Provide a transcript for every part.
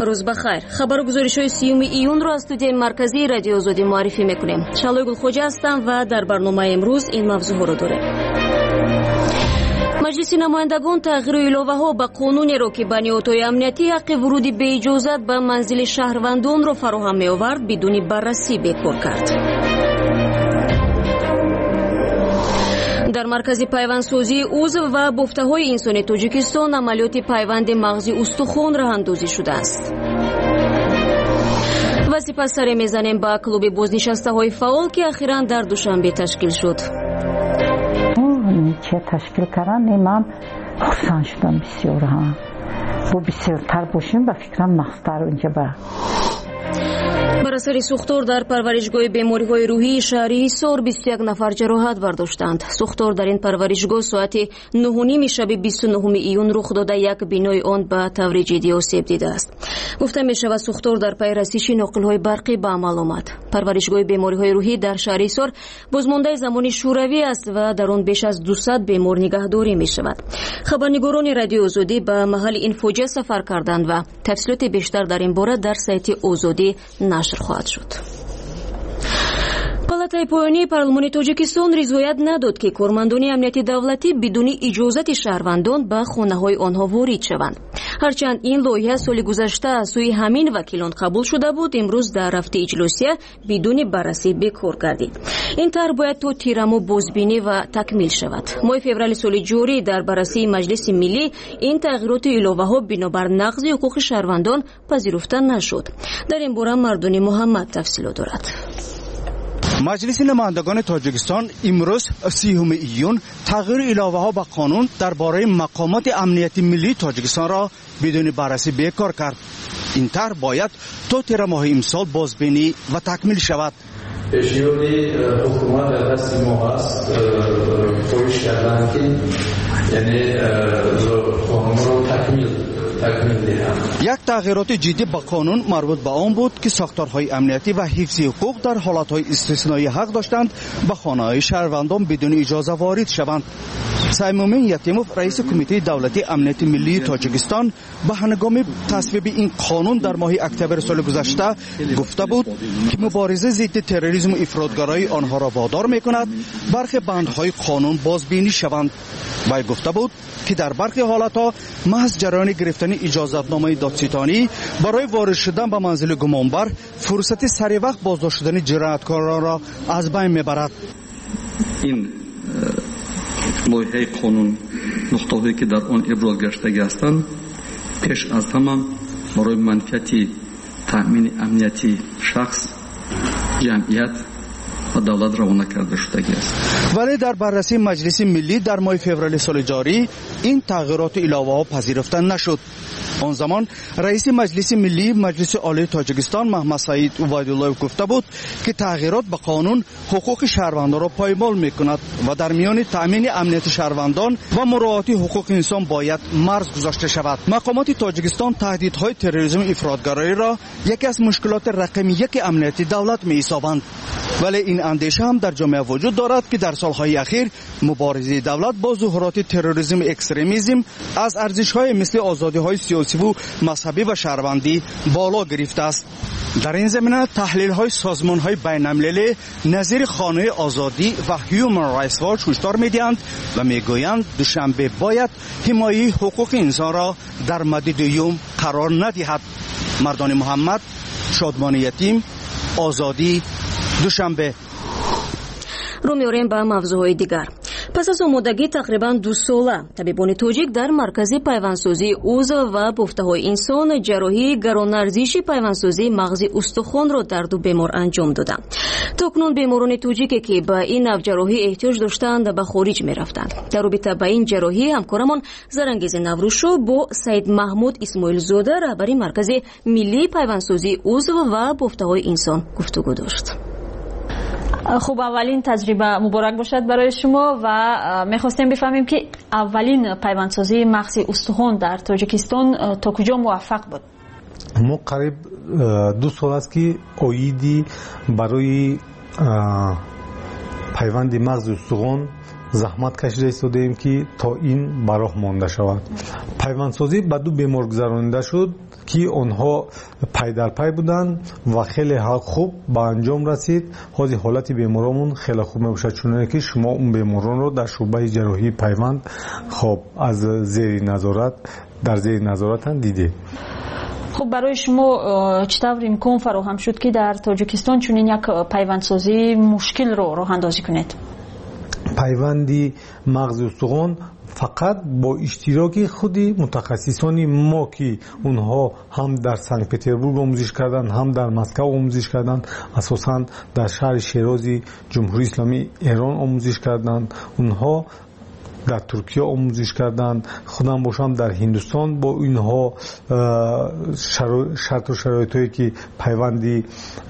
روز بخیر. خبر و گزارش‌های 30 ایون را از استودیوی مرکزی رادیو آزادی معرفی می‌کنیم. شالوی گلخوجه هستم و در برنامه امروز این موضوع را داریم. مجلس نمایندگان تغییر و الоваҳо ба қонуне ро ки ба ниҳодҳои амнияти ҳаққи вуруди беиҷозат ба манзили шаҳрвандонро фароҳам меовард бидуни баррасӣ бекор кард. дар маркази пайвандсозии узв ва бофтаҳои инсонии тоҷикистон амалиёти пайванди мағзи устухон раҳандозӣ шудааст. ва сипас саре мезанем ба клуби бознишастаҳои фаъол ки ахиран дар душанбе ташкил шуд. چه تشکیل کردن من خوشحال شدم بسیار ها و بسیارتر باشیم و فکرم مخصوص‌تر اونجا با бар асари сухтор дар парваришгоҳи бемориҳои рӯҳии шаҳри Ҳисор 21 нафар ҷароҳат бардоштанд. Сухтор дар ин парваришгоҳ соати 9:30 шаби 29 июн рух дода як бинои он ба таври ҷиддӣ осеб дидааст. гуфта мешавад сухтор дар пайи расиши ноқилҳои барқӣ ба амал омад. парваришгоҳи бемориҳои рӯҳӣ дар шаҳри Ҳисор бозмондаи замони шӯравӣ аст ва дар он беш аз 200 бемор нигаҳдорӣ мешавад. хабарнигорони радиои Озодӣ ба маҳалли ин фоҷиа сафар карданд ва тафсилоти бештар дар ин бора дар сайти Озодӣ нашр خواهد شد. палатаи поёнии парлумони тоҷикистон ризоят надод ки кормандони амнияти давлатӣ бидуни иҷозати шаҳрвандон ба хонаҳои онҳо ворид шаванд. ҳарчанд ин лоиҳа соли гузашта аз сӯи ҳамин вакилон қабул шуда буд, имрӯз дар рафти иҷлосия бидуни баррасӣ бекор гардид. ин таҳр бояд то тираму бозбинӣ ва такмил шавад. моҳи феврали соли ҷорӣ дар баррасии маҷлиси миллӣ ин тағйироти иловаҳо бинобар нақзи ҳуқуқи шаҳрвандон пазируфта нашуд. дар ин бора Мардуни Муҳаммад тафсилот дорад. مجلس نمایندگان تاجیکستان امروز 30 ایون تغییر الоваҳо ба қонун درباره مقامات امنیتی ملی تاجیکستان را بدون بررسی بیکار کرد. این طرح باید تا تیر ماه امسال بازبینی و تکمیل شود. پیشنهادی حکومت در دست ما است پویش کردن که یعنی قانون رو تکمیل یک تغییرات جدی با قانون مربوط به آن بود که ساختارهای امنیتی و حفظ حقوق در حالتهای استثنایی حق داشتند به خانه‌های شهروندان بدون اجازه وارد شوند. سیمومین یتیموف رئیس کمیته دولتی امنیت ملی تاجیکستان به هنگام تصویب این قانون در ماه اکتبر سال گذشته گفته بود که مبارزه ضد تروریسم و افراطگرایی آنها را وادار می‌کند برخی بندهای قانون بازبینی شوند. و گفته بود که در برخی حالتها محض جریان گرفتن اجازتنامه دادستانی برای وارد شدن به منزل گمانبر فرصت سریع وقت بازداشت شدن جنایتکاران را از بین میبرد. این لایحه قانون نقطه‌هایی که در آن ابراز گشته هستند پیش از تمام برای منفعت تامین امنیتی شخص، جمعیت و دولت روانه کرده شده است. ولی در بررسی مجلس ملی در ماه فوریه سال جاری این تغییرات الоваҳо پذیرفته نشد. آن زمان رئیس مجلس ملی مجلس عالی تاجیکستان محمد سعید عبیدالله گفته بود که تغییرات به قانون حقوق شهروندان را پایمال میکند و در میان تامین امنیت شهروندان و مراعات حقوق انسان باید مرز گذاشته شود. مقامات تاجیکستان تهدیدهای تروریسم و افراطگرایی را یکی از مشکلات رقم یک امنیتی دولت می‌حسابند. ولی این اندیشه هم در جامعه وجود دارد که در سالهای اخیر مبارزه دولت با ظهورات تروریسم و اکستریمیسم از ارزش‌های مثل آزادی‌های سیاسی و مذهبی و شهروندی بالا گرفته است. در این زمینه تحلیل‌های سازمان‌های بین‌المللی نظیر خانه آزادی و هیومن رایتس واچ هشدار می‌دهند و می‌گویند دوشنبه باید حمایت حقوق انسان را در مد دوم قرار ندهد. مردان محمد، شادمانی یتیم، آزادی، دوشنبه. رو می‌آوریم به موضوعهای دیگر. پس از آمادگی تقریباً 2 ساله طبیبان تاجیک در مرکز پیوندسازی عضو و بافته انسان جراحی گران‌ارزشی پیوندسازی مغزی استخوان را در 2 بیمار انجام دادند. تاکنون بیماران تاجیکی که به این نوع جراحی احتیاج داشتند به خارج می‌رفتند. در رابطه با این جراحی همکارمان زرانگیز نوروشو با سید محمود اسماعیل زاده رهبری مرکز ملی پیوندسازی عضو و بافته انسان گفتگو داشت. خب اولین تجربه مبارک باشد برای شما و میخواستیم بفهمیم که اولین پیوندسازی مغزی استخوان در تاجیکستان تا کجا موفق بود؟ ما قریب 2 سال است که اویدی برای پیوند مغز استخوان زحمت کشیده ایستادیم که تا این براه مانده شود. پیوندسازی به دو بیمار گذرانیده شد که آنها پای در پای بودند و خیلی خوب به انجام رسید. حالت بیمارمون خیلی خوب میباشد، چون که شما اون بیماران رو در شعبه جراحی پیوند خب از زیر نظارت دیدید. خب برای شما چطور امکان فراهم شد که در تاجیکستان چنین یک پیوندسازی مشکل رو راه اندازی کنید؟ پیوندی مغز استخوان فقط با اشتراک خودی متخصصانی ما که اونها هم در سنت پترزبورگ آموزش کردن، هم در مسکو آموزش کردن، اساساً در شهر شیرازی جمهوری اسلامی ایران آموزش کردن، اونها در ترکیه آموزش کردن، خودم باشم در هندوستان با اینها شرط و شرایطی که پیوندی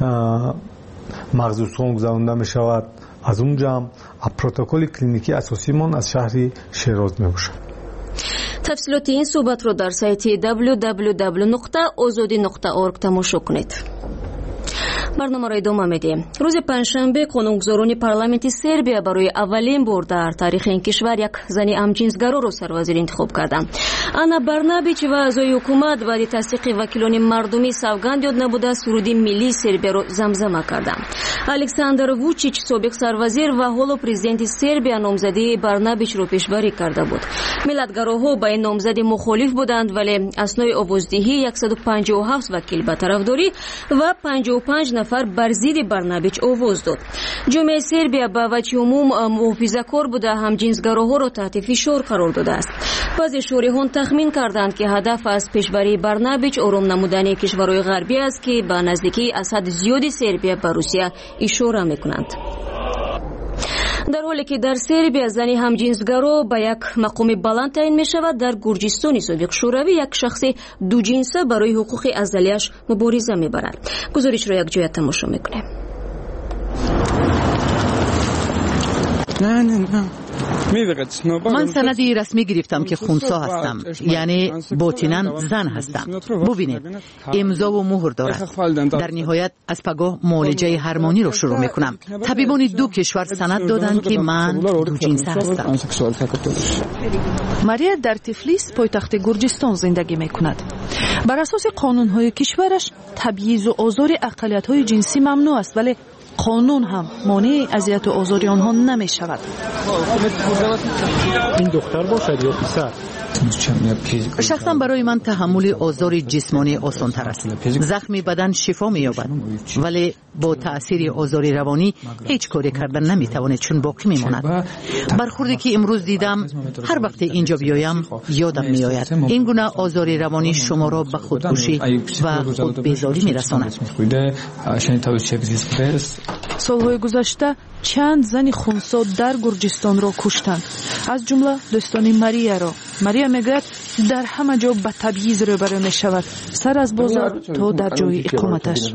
مغز استخوان گذرانده می شود از اونجا هم پروتکل کلینیکی اساسی من از شهر شیراز می باشد. تفصیلات این صحبت رو در سایت www.azadi.org تماشا کنید. برنامه را ادامه میدیم. روز پنجشنبه قانونگذاران پارلمانت سربیا برای اولین بار در تاریخ این کشور یک زن همجنسگرا را سروزیر انتخاب کردند. آنا برنابیچ و اعضای حکومت بعد تصدیق وکیلان مردمی سوگند یاد نبوده سرودی ملی سربیا را زمزمه کردند. الکساندر ووچیچ سابق سروزیر و حالا پرزیدنت سربیا نامزدی برنابیچ را پیشبری کرده بود. ملتگراها با این نامزدی مخالف بودند، ولی اسنای آوازدهی 157 وکیل به طرفداری و 55 نفر بر ضد برنابیچ آواز داد. جامعه سربیا به وجه عموم محافظه‌کار بوده، همجنسگراها را تحت فشار قرار داده است. بعضی شارحان تخمین کردند که هدف از پیشبری برنابیچ آرام نمودن کشورهای غربی است که به نزدیکی از حد زیادی سربیا به روسیه اشاره میکنند. در حالی که در سربیا زنی همجنسگرا به یک مقام بلند تعیین می شود، در گرجستان سابق شوروی یک شخص دو جنسه برای حقوق ازلیش مبارزه می برد. گزارش را یک جای تماشا می کنیم. من سندی رسمی گرفتم که خونسا هستم، یعنی باطناً زن هستم. ببینید امضا و مهر دارد. در نهایت از پگاه معالجه هورمونی رو شروع میکنم. طبیبان دو کشور سند دادند که من دو جنسه هستم. ماریا در تفلیس پایتخت گرجستان زندگی میکند. بر اساس قانونهای کشورش تبعیض و آزار اقلیت‌های جنسی ممنوع است، ولی قانون هم مانع اذیت و آزار آنها نمی شود. این دختر باشد یا پسر؟ شخصا برای من تحمل آزار جسمانی آسان تر است. زخم بدن شفا می یابد، ولی با تأثیر آزار روانی هیچ کاری کردن نمی تواند، چون باقی می ماند. برخوردی که امروز دیدم هر وقت اینجا بیایم یادم می آید. این گونه آزار روانی شما را به خودکشی و خود بیزاری می رساند. سالهای گذشته چند زن خونسا در گرجستان را کشتند، از جمله دوستان ماریا را. ماریا میگوید در همه جا به تبعیض روبرو می شود، سر از بازار تا در جای اقامتش.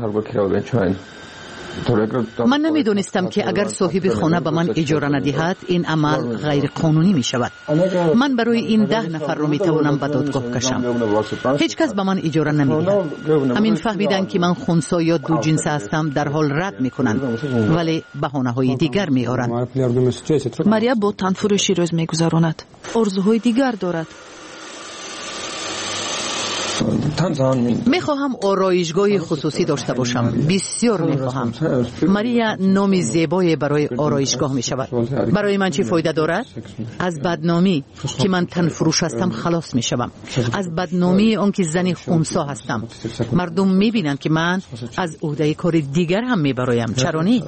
من نمیدونستم که اگر صاحب خانه به من اجاره ندهد این عمل غیر قانونی می شود. من برای این 10 نفر رو می توانم به دادگاه کشم. هیچ کس به من اجاره نمیدهد. همین فهمیدن که من خونسا یا دو جنسه هستم در حال رد می کنند، ولی بهانه های دیگر می آورند. ماریا با تنفروشی روز می گذراند. آرزوهای دیگر دارد. میخواهم آرایشگاه خصوصی داشته باشم. بسیار میخواهم. ماریا نامی زیبایی برای آرایشگاه میشود. برای من چه فایده دارد؟ از بدنامی که من تنفروش هستم خلاص میشوم. از بدنامی آنکه زنی خونسا هستم. مردم میبینند که من از عهده کار دیگر هم میبرایم. چرا نی؟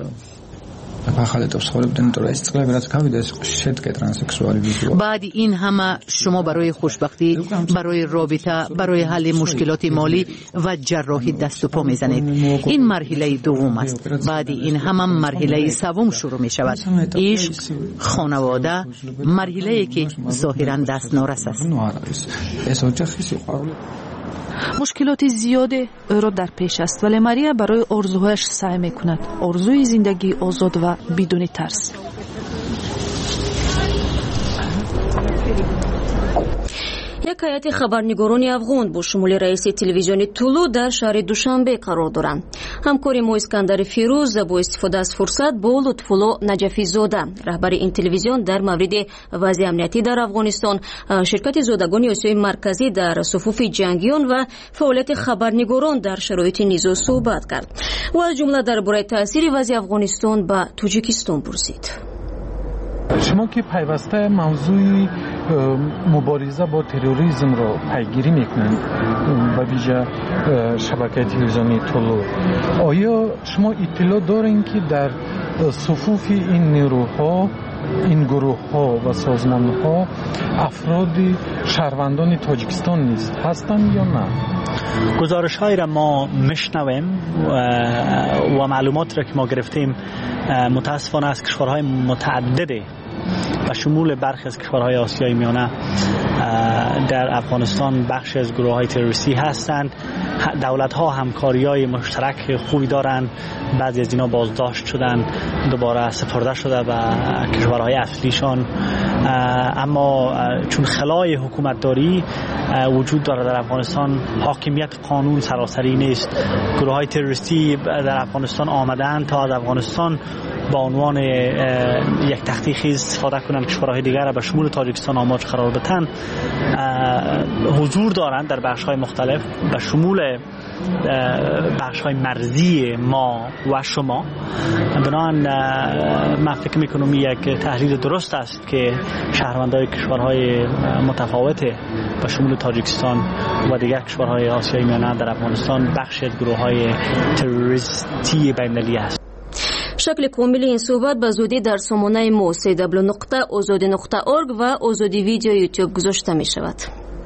بعد این همه شما برای خوشبختی، برای رابطه، برای حل مشکلات مالی و جراحی دست و پا میزنید. این مرحله دوم است. بعد این همه مرحله سوم شروع می شود. عشق، خانواده، مرحله که ظاهرا دست نارس است. مشکلات زیاد او را در پیش است، ولی ماریا برای آرزوهایش سعی میکند. آرزوی زندگی آزاد و بدون ترس. یک هیئت خبرنگاران افغان با شمول رئیس تلویزیون طلوع در شهر دوشنبه قرار دارند. همکار ما اسکندر فیروز با استفاده از فرصت با لطفالله نجفی زاده رهبر این تلویزیون در مورد وضع امنیتی در افغانستان، شرکت زادگان آسیای مرکزی در صفوف جنگیان و فعالیت خبرنگاران در شرایط نزاع صحبت کرد و از جمله درباره تاثیر وضع افغانستان به تاجیکستان پرسید. شما که پیوسته موضوع مبارزه با تروریسم را پیگیری میکنند به ویژه شبکه تلویزیونی طلوع، آیا شما اطلاع دارین که در صفوف این نیروها، این گروه ها و سازمان ها افراد شهروندان تاجیکستان نیست هستند یا نه؟ گزارش های را ما میشنویم و معلومات را که ما گرفتیم متاسفانه از کشورهای متعدده و شمول برخی از کشورهای آسیای میانه در افغانستان بخش از گروه های تروریستی هستند. دولت ها همکاری های مشترک خوبی دارند، بعضی از اینا بازداشت شدن، دوباره سپرده شده به کشورهای اصلیشان، اما چون خلای حکومتداری وجود داره در افغانستان، حاکمیت قانون سراسری نیست. گروه های تروریستی در افغانستان آمدند تا از افغانستان با عنوان یک تختی خیز استفاده کنند، کشورهای دیگر را به شمول تاجیکستان آماج قرار بدن. حضور دارند در بخش‌های مختلف به شمول بخش‌های مرزی ما و شما. بنابراین من فکر می‌کنم یک تحلیل درست است که شهروندان کشورهای متفاوت به شمول تاجیکستان و دیگر کشورهای آسیای میانه در افغانستان بخشی از گروه‌های تروریستی بین‌المللی است. شکل کامل این صحبت به زودی در سامانه ما www.azadi.org و آزادی ویدیو یوتیوب گذاشته می شود.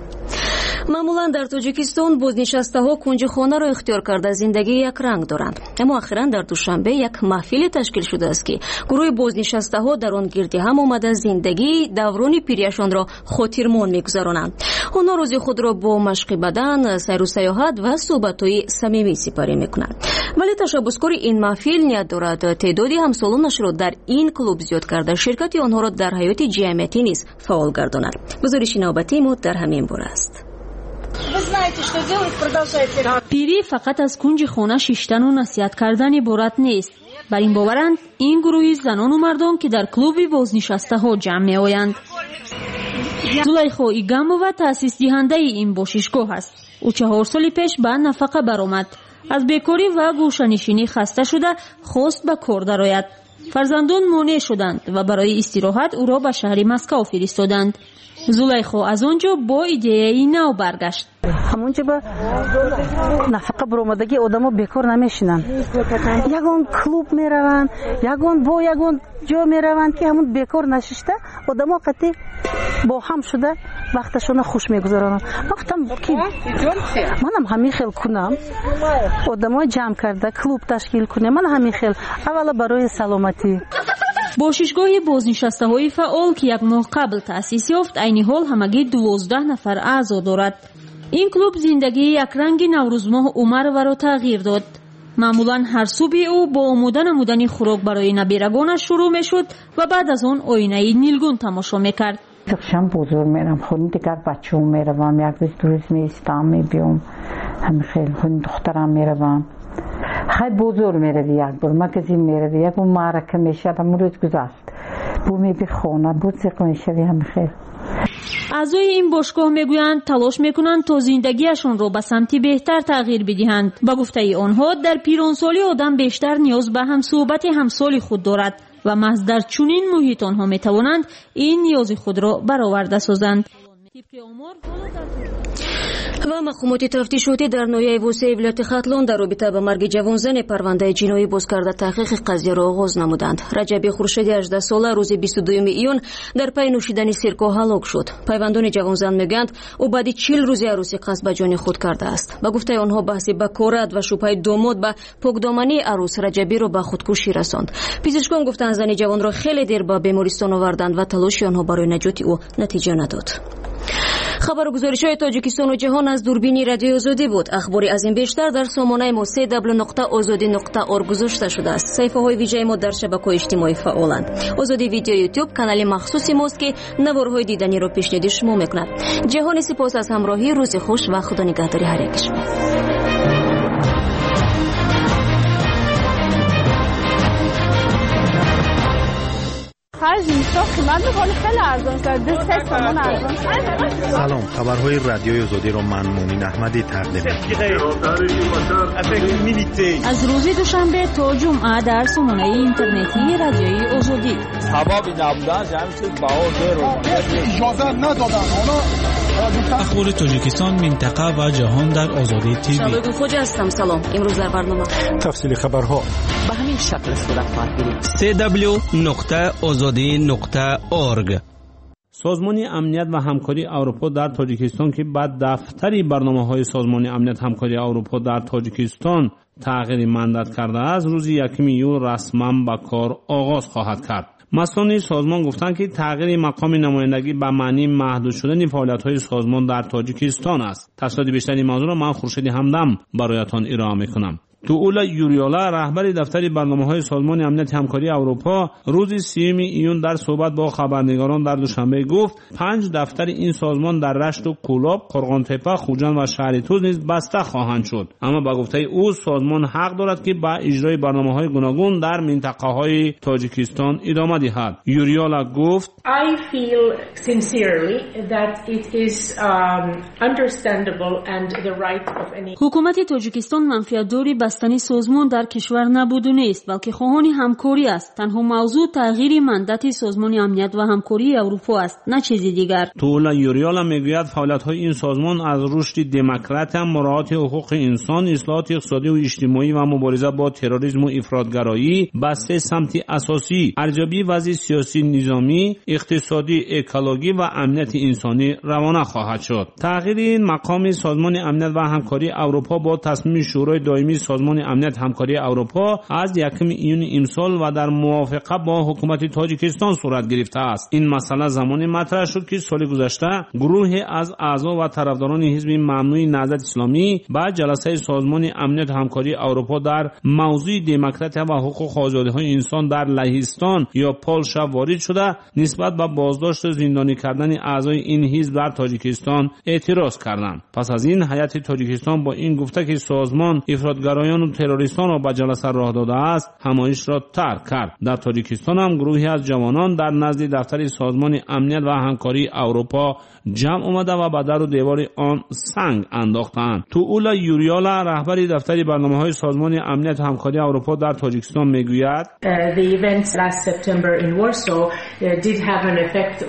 معمولا در تاجیکستان بازنشسته ها کنج خانه را اختیار کرده زندگی یک رنگ دارند، اما اخیراً در دوشنبه یک محفل تشکیل شده است که گروه بازنشسته ها در آن گرد هم آمده زندگی دوران پیریشان را خاطرمان می‌گذرانند. آنها روزی خود را با مشق بدن، سیر و سیاحت و صحبت‌های صمیمی سپری می‌کنند. ولی تشبثکار این محفل نیت دارد تعدادی همسالانش را در این کلوب زیاد کرده شرکت آنها را در حیات جمعیتی نیز فعال گرداند. گزارش نوبتی ما در همین باره است. پیری فقط از کنج خانه شیشتن و نصیحت کردن عبارت نیست. بر این باورند این گروهی زنان و مردان که در کلوب بازنشسته ها جمع می آیند. زلیخا ایگامووا تأسیس دهنده این باشیشگاه است. او 4 سال پیش به نفقه برآمد. از بیکاری و گوشه‌نشینی خسته شده خواست به کار درآید. فرزندان مانع شدند و برای استراحت او را به شهر مسکو فرستادند. زلیخا از آنجا با ایده نو برگشت. همونجا با نفقه برآمدگی آدما بیکار نمیشینن. یگان کلوب میروند، یگان با یگان جا میروند که همون بیکار نشسته آدما قطعی با هم شده وقتشون خوش میگذرونن. وقتم که منم همین خیل کنم، آدما جمع کرده کلوب تشکیل کنه، من همین خیل اولا برای سلامتی. باشیشگاه بازنشسته‌های فعال که یک ماه قبل تأسیس یافت عین حال همگی 12 نفر اعضا دارد. این کلوب زندگی یک رنگ نوروز ماه عمر و را تغییر داد. معمولا هر صبح او با آمودن خوراک برای نبیرگانش شروع می شد و بعد از آن آینه نیلگون تماشا می کرد. شام بزرگ میرم خونه دیگر بچه هم میروم، یک روز دو روز میستم میبیم، همه خیلی خونه دخترم میروم. خیلی بزرگ میروی یک بار مگزین میروی یک اون معرکه میشه همون روز گذشت بو میبی خونه بزرگ میشوی همه خیلی. اعضای این باشگاه میگویند تلاش میکنند تا زندگیشان را به سمتی بهتر تغییر بدهند. با گفته آنها در پیرانسالی آدم بیشتر نیاز به هم صحبت همسال خود دارد و محض در چنین محیط آنها میتوانند این نیاز خود را برآورده سازند. و مقامات تفتیشاتی در ناحیه وسیع ولایت ختلان در رابطه با مرگ جوان زن پرونده جنایی باز کرده تحقیق قضیه را آغاز نمودند. رجب خورشیدی 18 ساله روز 22 ایون در پی نوشیدن سرکه هلاک شد. پیوندان جوان زن میگویند او بعد 40 روز عروسی قصد به جان خود کرده است. با گفته آنها بحث بکارت و شبهه داماد به پاکدامنی عروس رجبی را به خودکشی رساند. پزشکان گفتند زن جوان را خیلی دیر به بیمارستان آوردند و تلاش آنها برای نجات او نتیجه نداد. خبرگزاری‌های تاجیکستان و جهان از دوربین رادیو آزادی بود. اخباری از این بیشتر در سامانه ما www.azadi.org گذاشته شده است. صفحه‌های ویژه ما در شبکه‌های اجتماعی فعالند. آزادی ویدیو یوتیوب کانال مخصوصی ماست که نوارهای دیدنی را پیشنهاد شما می‌کند. جهانی سپاس از همراهی. روز خوش و خدا نگهداری هر یک شما. سلام، خبرهای رادیوی آزادی را من مومن احمدی تقدیم از روز دوشنبه تا جمعه در سامانه اینترنتی رادیوی آزادی. اجازه ندادن اخبار تاجیکستان، منطقه و جهان در آزادی تیوی. شبکه خوج هستم. سلام. امروز در برنامه تفصیل خبرها به همین شکل صورت خواهد گرفت. www.azadi.org. سازمان امنیت و همکاری اروپا در تاجیکستان که بعد دفتری برنامه‌های سازمان امنیت همکاری اروپا در تاجیکستان تغییر مندت کرده است، روز 1 ایول رسما به کار آغاز خواهد کرد. مسئولان سازمان گفتند که تغییر مقام نمایندگی به معنی محدود شدن فعالیت‌های سازمان در تاجیکستان است. تفصیلات بیشتری موضوع را من خورشید همدم برایتان ارائه می‌کنم. توولا یوریولا رهبر دفتر برنامه‌های سازمان امنیت همکاری اروپا روز 30 ایون در صحبت با خبرنگاران در دوشنبه گفت 5 دفتر این سازمان در رشت و کولاب، قرغان‌تپه، خوجند و شهر توز نیز بسته خواهند شد. اما با گفته او سازمان حق دارد که با اجرای برنامه‌های گوناگون در منطقه‌های تاجیکستان ادامه دهد. یوریولا گفت I feel sincerely that it is understandable and the right of any. حکومت تاجیکستان منفیت‌داری بستن سازمان در کشور نبود و نیست، بلکه خواهان همکاری است. تنها موضوع تغییر مندت سازمان امنیت و همکاری اروپا است، نه چیزی دیگر. تولا یوریالا میگوید فعالیت‌های این سازمان از رشد دموکرات، مراعات حقوق انسان، اصلاحات اقتصادی و اجتماعی و مبارزه با تروریسم و افراطگرایی به 3 سمت اساسی: ارزیابی وضع سیاسی، نظامی، اقتصادی، اکولوژی و امنیت انسانی روانه خواهد شد. تغییر این مقام سازمان امنیت و همکاری اروپا با تصمیم شورای دائمی سازمان امنیت همکاری اروپا از 1 ایون امسال و در موافقه با حکومت تاجیکستان صورت گرفته است. این مسئله زمانی مطرح شد که سال گذشته گروهی از اعضا و طرفداران حزب ممنوع نهضت اسلامی با جلسه سازمان امنیت همکاری اروپا در موضوع دموکراسی و حقوق آزادی‌های انسان در لهستان یا پولشا وارد شده نسبت به بازداشت زندانی کردن اعضای این حزب در تاجیکستان اعتراض کردند. پس از این هیئت تاجیکستان با این گفته که سازمان افراطگرایان و تروریستان را به جلسه راه داده است، همایش را ترک کرد. در تاجیکستان هم گروهی از جوانان در نزد دفتر سازمان امنیت و همکاری اروپا جمع آمده و به در و دیوار آن سنگ انداختند. توولا یوریالا رهبر دفتر برنامه‌های سازمان امنیت همکاری اروپا در تاجیکستان میگوید The events last September in Warsaw did have an effect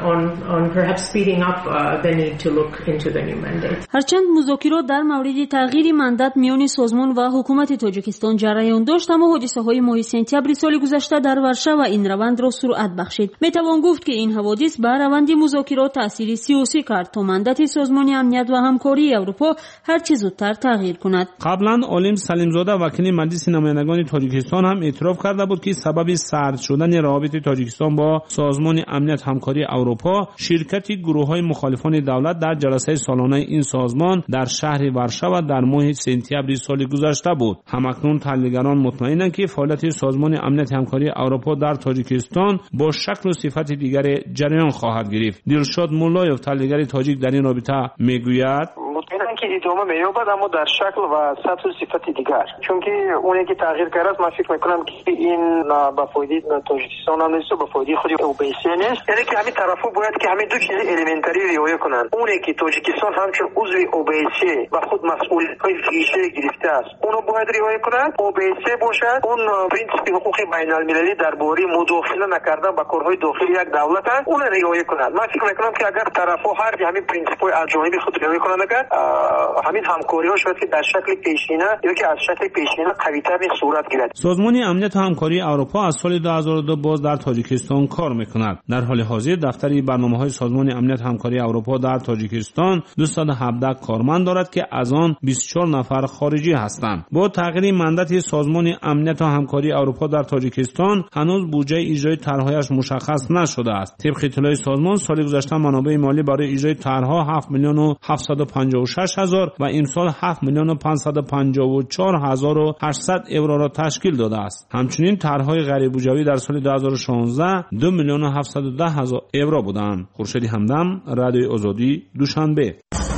on perhaps speeding up the need to look into the new mandate. هرچند مذاکرات در مورد تغییر مندت میان سازمان و حکومت تاجیکستان جریان داشت، اما حادثه‌های ماه سپتامبر سال گذشته در ورشو این روند را سرعت بخشید. میتوان گفت که این حوادث بر روند مذاکرات تأثیر سیاسی کرد تا مندت سازمان امنیت و همکاری اروپا هر چه زودتر تغییر کند. قبلا عالم سلیمزاده وکیل مجلس نمایندگان تاجیکستان هم اعتراف کرده بود که سبب سرد شدن روابط تاجیکستان با سازمان امنیت همکاری اروپا شرکت گروه‌های مخالفان دولت در جلسه سالانه این سازمان در شهر ورشو در ماه سپتامبر سال گذشته بود. همکنون تحلیلگران مطمئنند که فعالیت سازمان امنیت همکاری اروپا در تاجیکستان با شکل و صفت دیگر جریان خواهد گرفت. دلشاد مولایوف تحلیلگر تاجیک در این رابطه میگوید مطمئنم که ادامه می‌یابد، اما در شکل و سطح و صفت دیگر، چون که اونی که تغییر کرده است من فکر می‌کنم که این با فایده تاجیکستان هم نیست و با فایده خود اوبیسی نیست. یعنی که همین طرفا باید که همین دو چیز الیمنتری رعایت کنند. اونی که تاجیکستان همچون عضو اوبیسی و خود مسئولیت‌های ویژه گرفته است، اونو باید رعایت کنند. اوبیسی باشد اون پرینسیپ حقوق بین‌المللی درباره مداخله نکردن با کارهای داخلی یک دولت است، اون رعایت کنند. من فکر می‌کنم که اگر طرفا هر همین پرینسیپ‌های از جانب خود رعایت کنند، همین همکاری ها شاید که در شکل پیشینه یا که از شکل پیشینه قوی‌تر صورت گیرد. سازمان امنیت و همکاری اروپا از سال 2002 باز در تاجیکستان کار میکند. در حال حاضر دفتر برنامه‌های سازمان امنیت و همکاری اروپا در تاجیکستان 217 کارمند دارد که از آن 24 نفر خارجی هستند. با تغییر مندت سازمان امنیت و همکاری اروپا در تاجیکستان هنوز بودجه اجرای طرح‌هایش مشخص نشده است. طبق اطلاع سازمان سال گذشته منابع مالی برای اجرای طرح‌ها 7,756,000 و امسال 7,554,800 یورو را تشکیل داده است. همچنین طرح‌های غیر بودجه‌ای در سال 2016 2,710,000 یورو بودند. خورشید همدم، رادیوی آزادی، دوشنبه.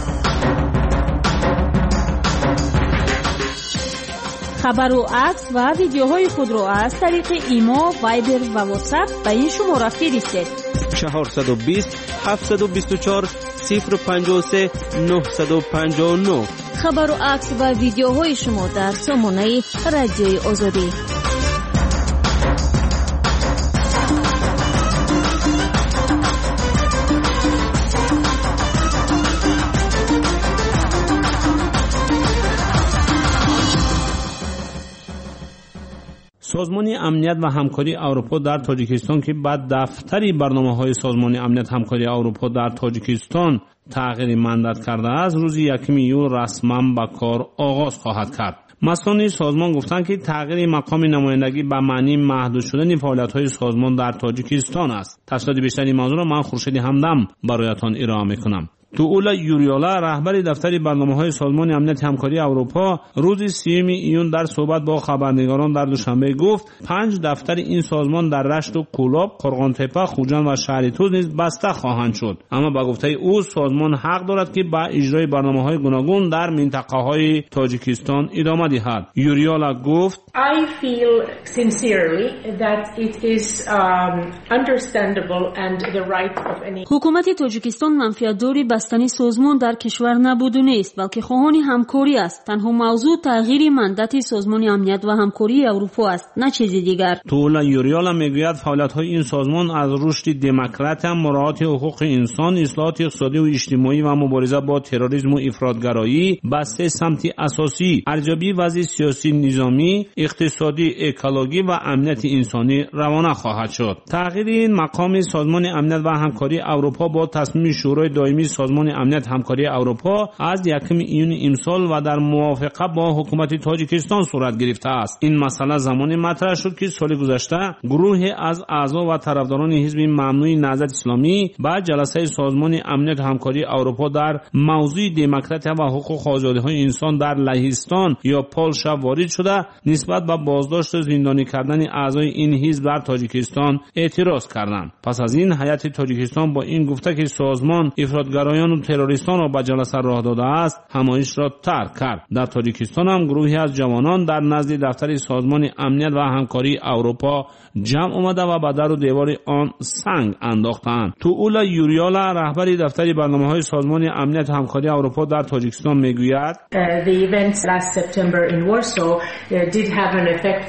خبر و عکس و ویدیوهای خود را از طریق ایما، وایبر و واتساپ به این شماره فرستید: 420 724 053 959. خبر و عکس و ویدیوهای شما در سامانه رادیوی آزادی. سازمان امنیت و همکاری اروپا در تاجیکستان که بعد دفتری برنامه‌های سازمان امنیت و همکاری اروپا در تاجیکستان تغییر مندت کرده است، روز 1 ایول رسما به کار آغاز خواهد کرد. مسئولان سازمان گفتند که تغییر مقام نمایندگی به معنی محدود شدن فعالیت‌های سازمان در تاجیکستان است. تفصیلات بیشتری موضوع را من خورشید همدم برایتان ارائه می‌کنم. تولا یوریولا رهبر دفتر برنامه‌های سازمان امنیت همکاری اروپا روز 3 ایون در صحبت با خبرنگاران در دوشنبه گفت 5 دفتر این سازمان در رشت و کولاب، قرغان‌تپه، خوجند و شهریتوز نیز بسته خواهند شد. اما با گفته او سازمان حق دارد که با اجرای برنامه‌های گوناگون در منطقه‌های تاجیکستان ادامه دهد. یوریولا گفت I feel sincerely that it is understandable and the right of any. حکومت تاجیکستان منفعت‌داری بستنی سازمان در کشور نبود و نیست، بلکه خواهان همکاری است. تنها موضوع تغییر مندت سازمان امنیت و همکاری اروپا است، نه چیزی دیگر. تولا یوریولا میگوید فعالیت‌های این سازمان از رشد دموکرات، مراعات حقوق انسان، اصلاحات اقتصادی و اجتماعی و مبارزه با تروریسم و افراطگرایی به 3 سمت اساسی: ارزیابی وضع سیاسی نظامی، اقتصادی، اکولوژی و امنیت انسانی روانه خواهد شد. تغییر این مقام سازمان امنیت و همکاری اروپا با تصمیم شورای دائمی سازمان امنیت همکاری اروپا از 1 ایون امسال و در موافقه با حکومت تاجیکستان صورت گرفته است. این مسئله زمانی مطرح شد که سال گذشته گروهی از اعضا و طرفداران حزب ممنوع نهضت اسلامی با جلسه سازمان امنیت همکاری اروپا در موضوع دموکراسی و حقوق آزادی‌های انسان در لهستان یا پولشا وارد شده نسبت به بازداشت و زندانی کردن اعضای این حزب در تاجیکستان اعتراض کردند. پس از این هیئت تاجیکستان با این گفته که سازمان افراطگرایان و تروریستان را به جلسه راه داده است، همایش را ترک کرد. در تاجیکستان هم گروهی از جوانان در نزد دفتر سازمان امنیت و همکاری اروپا جمع آمده و به در و دیوار آن سنگ انداختند. تولا یوریولا رهبر دفتر برنامه‌های سازمان امنیت و همکاری اروپا در تاجیکستان میگوید The events last September in Warsaw did have an effect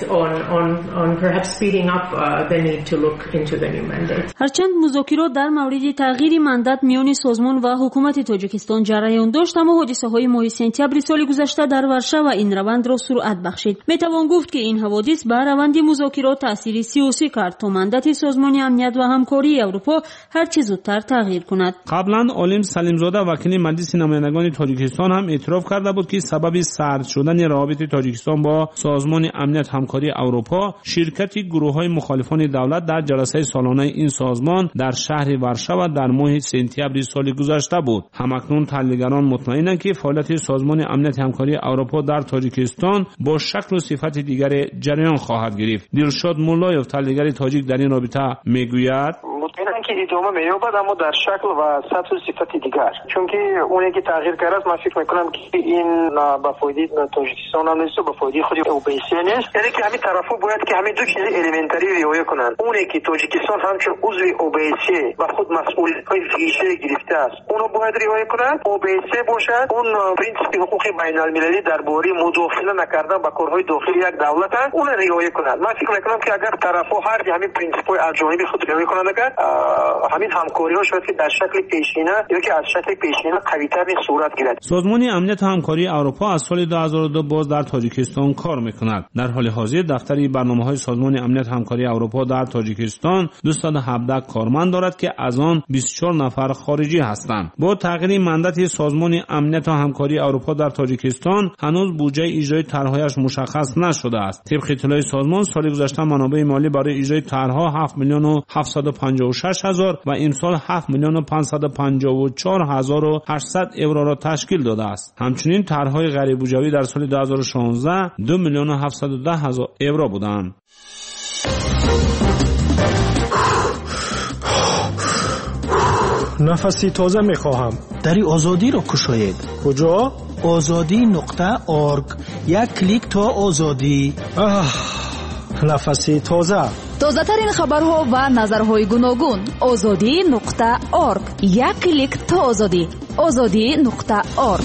on perhaps speeding up the need to look into the new mandate. هرچند مذاکرات در مورد تغییر مندت میان سازمان و حکومت تاجیکستان جریان داشت، اما حادثه‌های ماه سپتامبر سال گذشته در ورشو این روند را سرعت بخشید. میتوان گفت که این حوادث بر روند مذاکرات تأثیر سیاسی کرد تا مندت سازمان امنیت و همکاری اروپا هر چه زودتر تغییر کند. قبلا عالم سلیمزاده وکیل مجلس نمایندگان تاجیکستان هم اعتراف کرده بود که سبب سرد شدن روابط تاجیکستان با سازمان امنیت همکاری اروپا شرکت گروه‌های مخالفان دولت در جلسه سالانه این سازمان در شهر ورشو در ماه سپتامبر سال گذشته بود. همکنون تحلیلگران مطمئنند که فعالیت سازمان امنیت همکاری اروپا در تاجیکستان با شکل و صفت دیگر جریان خواهد گرفت. دلشاد مولایوف تحلیلگر تاجیک در این رابطه میگوید مطمئنم که ادامه می‌یابد، اما در شکل و سطح و صفت دیگر، چون که اونی که تغییر کرده است من فکر می‌کنم که این با فایده تاجیکستان هم نیست و با فایده خود اوبیسی نیست. یعنی که همین طرفا باید که همین دو چیز الیمنتری رعایت کنند. اونی که تاجیکستان همچون عضو اوبیسی و خود مسئولیت‌های ویژه گرفته است، اونو باید رعایت کنند. اوبیسی باشد اون پرینسیپ حقوق بین‌المللی درباره مداخله نکردن با کارهای داخلی یک دولت اون رعایت کنند. من فکر می‌کنم که اگر طرفا هر همین پرینسیپ‌های جانبی خود رعایت کنند، همین همکاری‌ها شاید که در شکل پیشینه یا که از شکل پیشینه قوی‌تر صورت گیرد. سازمان امنیت و همکاری اروپا از سال 2002 باز در تاجیکستان کار می‌کند. در حال حاضر دفتر برنامه‌های سازمان امنیت و همکاری اروپا در تاجیکستان 217 کارمند دارد که از آن 24 نفر خارجی هستند. با تغییر مندت سازمان امنیت و همکاری اروپا در تاجیکستان هنوز بودجه اجرای طرح‌هایش مشخص نشده است. طبق اطلاع سازمان سال گذشته منابع مالی برای اجرای طرح‌ها 7,756,000 و امسال 7,554,800 یورو را تشکیل داده است. همچنین طرح‌های غیر بودجه‌ای در سال 2016 2,710,000 یورو بودند. نفسی تازه میخواهم. دری آزادی را کشاید. کجا؟ azadi.org. یک کلیک تا آزادی. نفسی تازه. تازه ترین خبرها و نظرهای گوناگون. azadi.org. یک کلیک تا آزادی. azadi.org.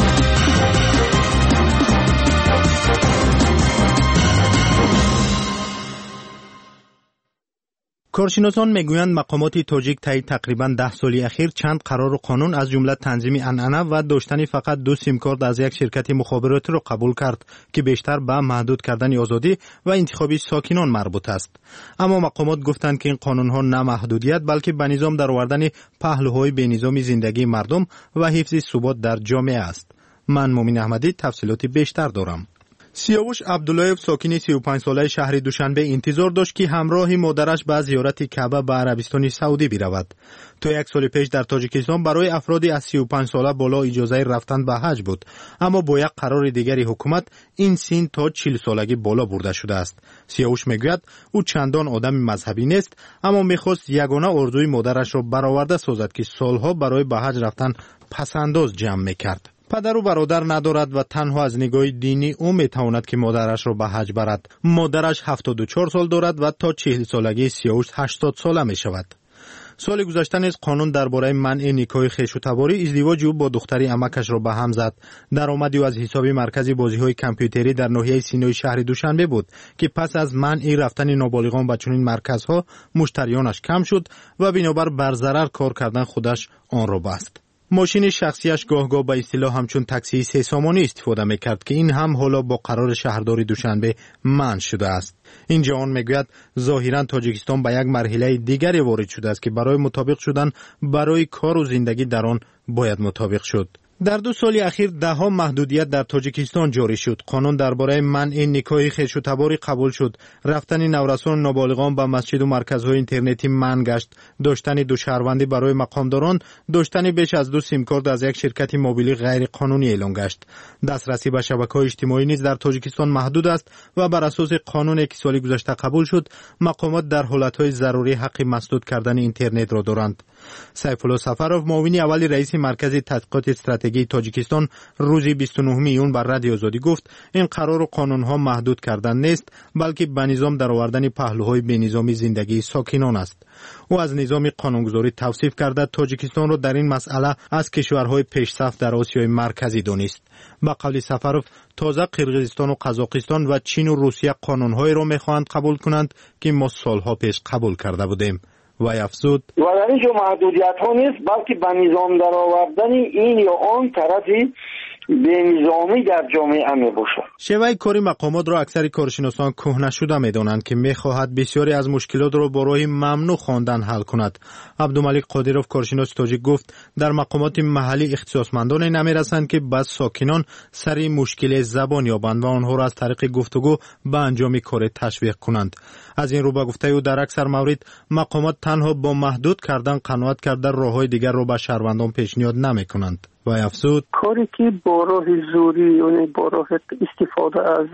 کارشناسان میگویند مقامات تاجیک طی تقریباً 10 سال اخیر چند قرار و قانون از جمله تنظیم عنعنه و داشتن فقط 2 سیم کارت از یک شرکت مخابراتی را قبول کرد که بیشتر به محدود کردن آزادی و انتخابی ساکنان مربوط است. اما مقامات گفتند که این قانون‌ها نه محدودیت بلکه به نظام درآوردن پهلوهای بینظامی زندگی مردم و حفظ ثبات در جامعه است. من مومن احمدی تفصیلات بیشتر دارم. سیاوش عبداللهیف ساکن 35 ساله شهر دوشنبه انتظار داشت که همراه مادرش به زیارت کعبه به عربستان سعودی برود. تا 1 سال پیش در تاجیکستان برای افرادی از 35 ساله بالا اجازه رفتن به حج بود، اما با یک قرار دیگری حکومت این سن تا 40 سالگی بالا برده شده است. سیاوش میگوید او چندان آدم مذهبی نیست، اما میخواست یگانه آرزوی مادرش را برآورده سازد که سالها برای به حج رفتن پسنداز جمع میکرد. پدر و برادر ندارد و تنها از نگاه دینی او میتواند که مادرش را به حج برد. مادرش 74 سال دارد و تا 40 سالگی سیاوش 80 ساله می شود. سال گذشته نیز قانون درباره منع نکاح خویش و تباری ازدواج او با دختری عمکش را به هم زد. درآمدی او از حساب مرکز بازی‌های کامپیوتری در ناحیه سینای شهر دوشنبه بود که پس از منع رفتن نابالغان به چنین مرکزها مشتریانش کم شد و بنابر بر ضرر کار کردن خودش آن را بست. ماشین شخصیش گاه به اصطلاح همچون تاکسی 3 سامانی استفاده میکرد که این هم حالا با قرار شهرداری دوشنبه منع شده است. این جوان میگوید ظاهرا تاجیکستان به یک مرحله دیگری وارد شده است که برای مطابق شدن برای کار و زندگی در آن باید مطابق شد. در 2 سال اخیر ده‌ها محدودیت در تاجیکستان جاری شد. قانون درباره منع نکاح خویش و تباری قبول شد. رفتن نورسان و نابالغان به مسجد و مرکزهای اینترنتی منع گشت. داشتن 2 شهروندی برای مقامداران، داشتن بیش از 2 سیم کارت از یک شرکت موبیلی غیر قانونی اعلام گشت. دسترسی به شبکه‌های اجتماعی نیز در تاجیکستان محدود است و بر اساس قانونی که سال گذشته قبول شد، مقامات در حالت‌های ضروری حق مسدود کردن اینترنت را دارند. سیف الله سفرов معاون اول رئیس مرکز تحقیقات استراتژی تاجیکستان روز 29 میون بر رادیو آزادی گفت این قرار و قانون‌ها محدود کردن نیست بلکه به نظام درآوردن پهلوهای بینظامی زندگی ساکنان است. او از نظام قانونگذاری توصیف کرده تاجیکستان را در این مسئله از کشورهای پیشرفت در آسیای مرکزی دانست. با قول سفرov تازه قرقیزستان و قزاقستان و چین و روسیه قانون‌های را می‌خواهند قبول کنند که ما سالها پیش قبول کرده بودیم. و افزود و در اینجا محدودیت ها نیست بلکه به نظام در آوردن این یا آن طرفی به نظامی در جامعه می باشد. شیوه کاری مقامات را اکثر کارشناسان کهنه شده می دانند که می خواهد بسیاری از مشکلات را با راه ممنوع خواندن حل کند. عبدالملک قادروف کارشناس تاجیک گفت در مقامات محلی اختصاصمندانی نمی رسند که بس ساکنان سری مشکل زبان یابند و آنها را از طریق گفتگو به انجام کار تشویق کنند. از این رو به گفته او در اکثر موارد مقامات تنها با محدود کردن قناعت کرده راههای دیگر را به شهروندان پیشنهاد نمی کنند. و افزود کاری که با راه زوری یعنی با راه استفاده از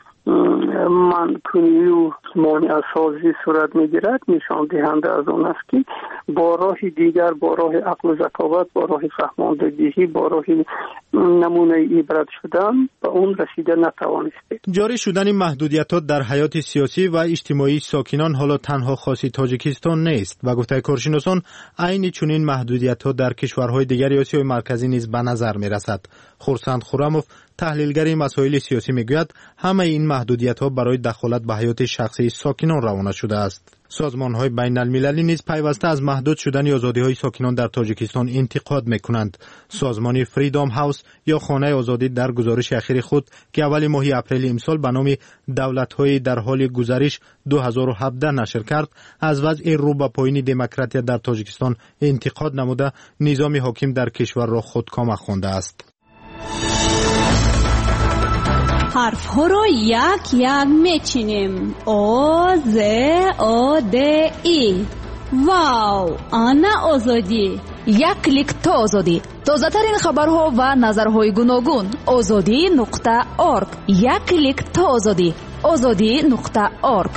منکنی و مانع سازی صورت میگیرد نشان دهنده از اون است که با راه دیگر با راه عقل و ذکاوت با راه فهماندگی با راه نمونه عبرت شدن به اون رسیده نتوانسته. جاری شدن محدودیت‌ها در حیات سیاسی و اجتماعی ساکنان حالا تنها خاصی تاجیکستان نیست و گفته کارشناسان عین چنین محدودیت‌ها در کشورهای دیگر آسیای مرکزی نیز به نظر می‌رسد. خورسند خورموف تحلیلگر مسائل سیاسی میگوید همه این محدودیت‌ها برای دخالت به حیات شخصی ساکنان روانه شده است. سازمان‌های بین‌المللی نیز پیوسته از محدود شدن آزادی‌های ساکنان در تاجیکستان انتقاد می‌کنند. سازمان فریدام هاوس یا خانه آزادی در گزارش اخیر خود که اول ماه اپریل امسال به نام دولت‌های در حال گزارش 2017 نشر کرد، از وضع رو به پایین دموکراسی در تاجیکستان انتقاد نموده نظام حاکم در کشور را خودکامه خوانده است. حرف ها رو یک یک میچینیم. او ز او د ای. واو، آنا آزادی. یک کلیک تا آزادی. تازه ترین خبرها و نظرهای گوناگون. azadi.org. یک کلیک تا آزادی. azadi.org.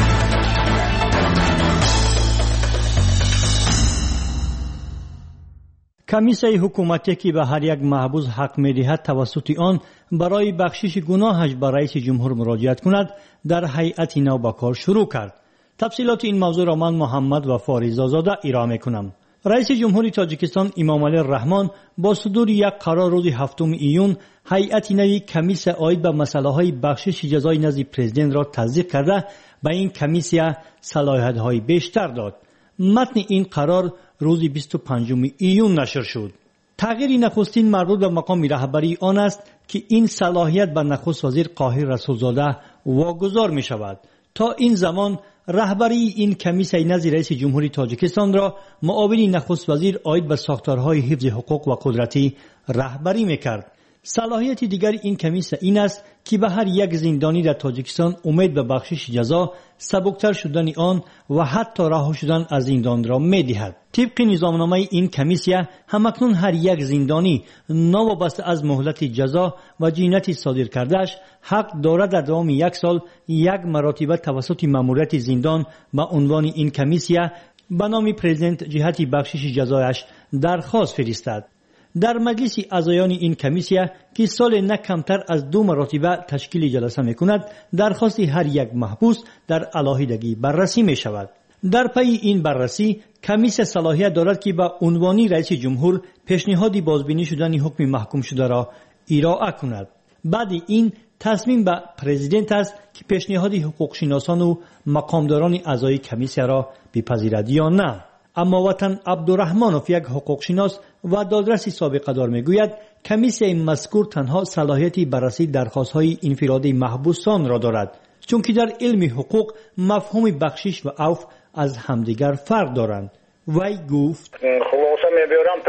کمیسیون حکومتی که به هر یک محبوس حق می‌دهد توسط آن برای بخشش گناهش به رئیس جمهور مراجعت کند در هیئت نو به کار شروع کرد. تفصیلات این موضوع را من محمد وفا رضازاده ارائه می‌کنم. رئیس جمهوری تاجیکستان امام علی الرحمن با صدور یک قرار روز 7 ایون هیئت نو کمیسیون عاید به مسائل بخشش جزای نزد پرزیدنت را تصدیق کرده به این کمیسیون صلاحیت‌های بیشتر داد. متن این قرار روز 25 ایون نشر شد. تغییر نخستین مربوط به مقام رهبری آن است که این صلاحیت به نخست وزیر قاهر رسولزاده واگذار می شود. تا این زمان رهبری این کمیسیون نزد رئیس جمهوری تاجیکستان را معاون نخست وزیر عاید به ساختارهای حفظ حقوق و قدرتی رهبری می کرد. صلاحیت دیگر این کمیسیون این است که به هر یک زندانی در تاجیکستان امید به بخشش جزا، سبکتر شدن آن و حتی رها شدن از زندان را می‌دهد. طبق نظامنامه این کمیسیون همکنون هر یک زندانی ناوابسته از مهلت جزا و جنایت صادر کردهش حق دارد در دوام 1 سال یک مرتبه توسط ماموریت زندان به عنوان این کمیسیون به نام پرزیدنت جهت بخشش جزایش درخواست فرستد. در مجلس اعضایان این کمیسیون که سال نه کمتر از 2 مرتبه تشکیل جلسه می‌کند، درخواست هر یک محبوس در علاهیدگی بررسی می‌شود. در پی این بررسی کمیسیون صلاحیت دارد که به عنوان رئیس جمهور پیشنهاد بازبینی شدن حکم محکوم شده را ارائه کند. بعد این تصمیم به پرزیدنت است که پیشنهاد حقوق شناسان و مقامداران اعضای کمیسیون را بپذیرد یا نه. اما وطن عبدالرحمنوف، یک حقوق شناس و دادرس سابقه دار میگوید کمیسیون مذکور تنها صلاحیت بررسی درخواست‌های انفرادی محبوسان را دارد، چون که در علم حقوق مفهوم بخشش و عفو از همدیگر فرق دارند. وی گفت خلاصه میبرم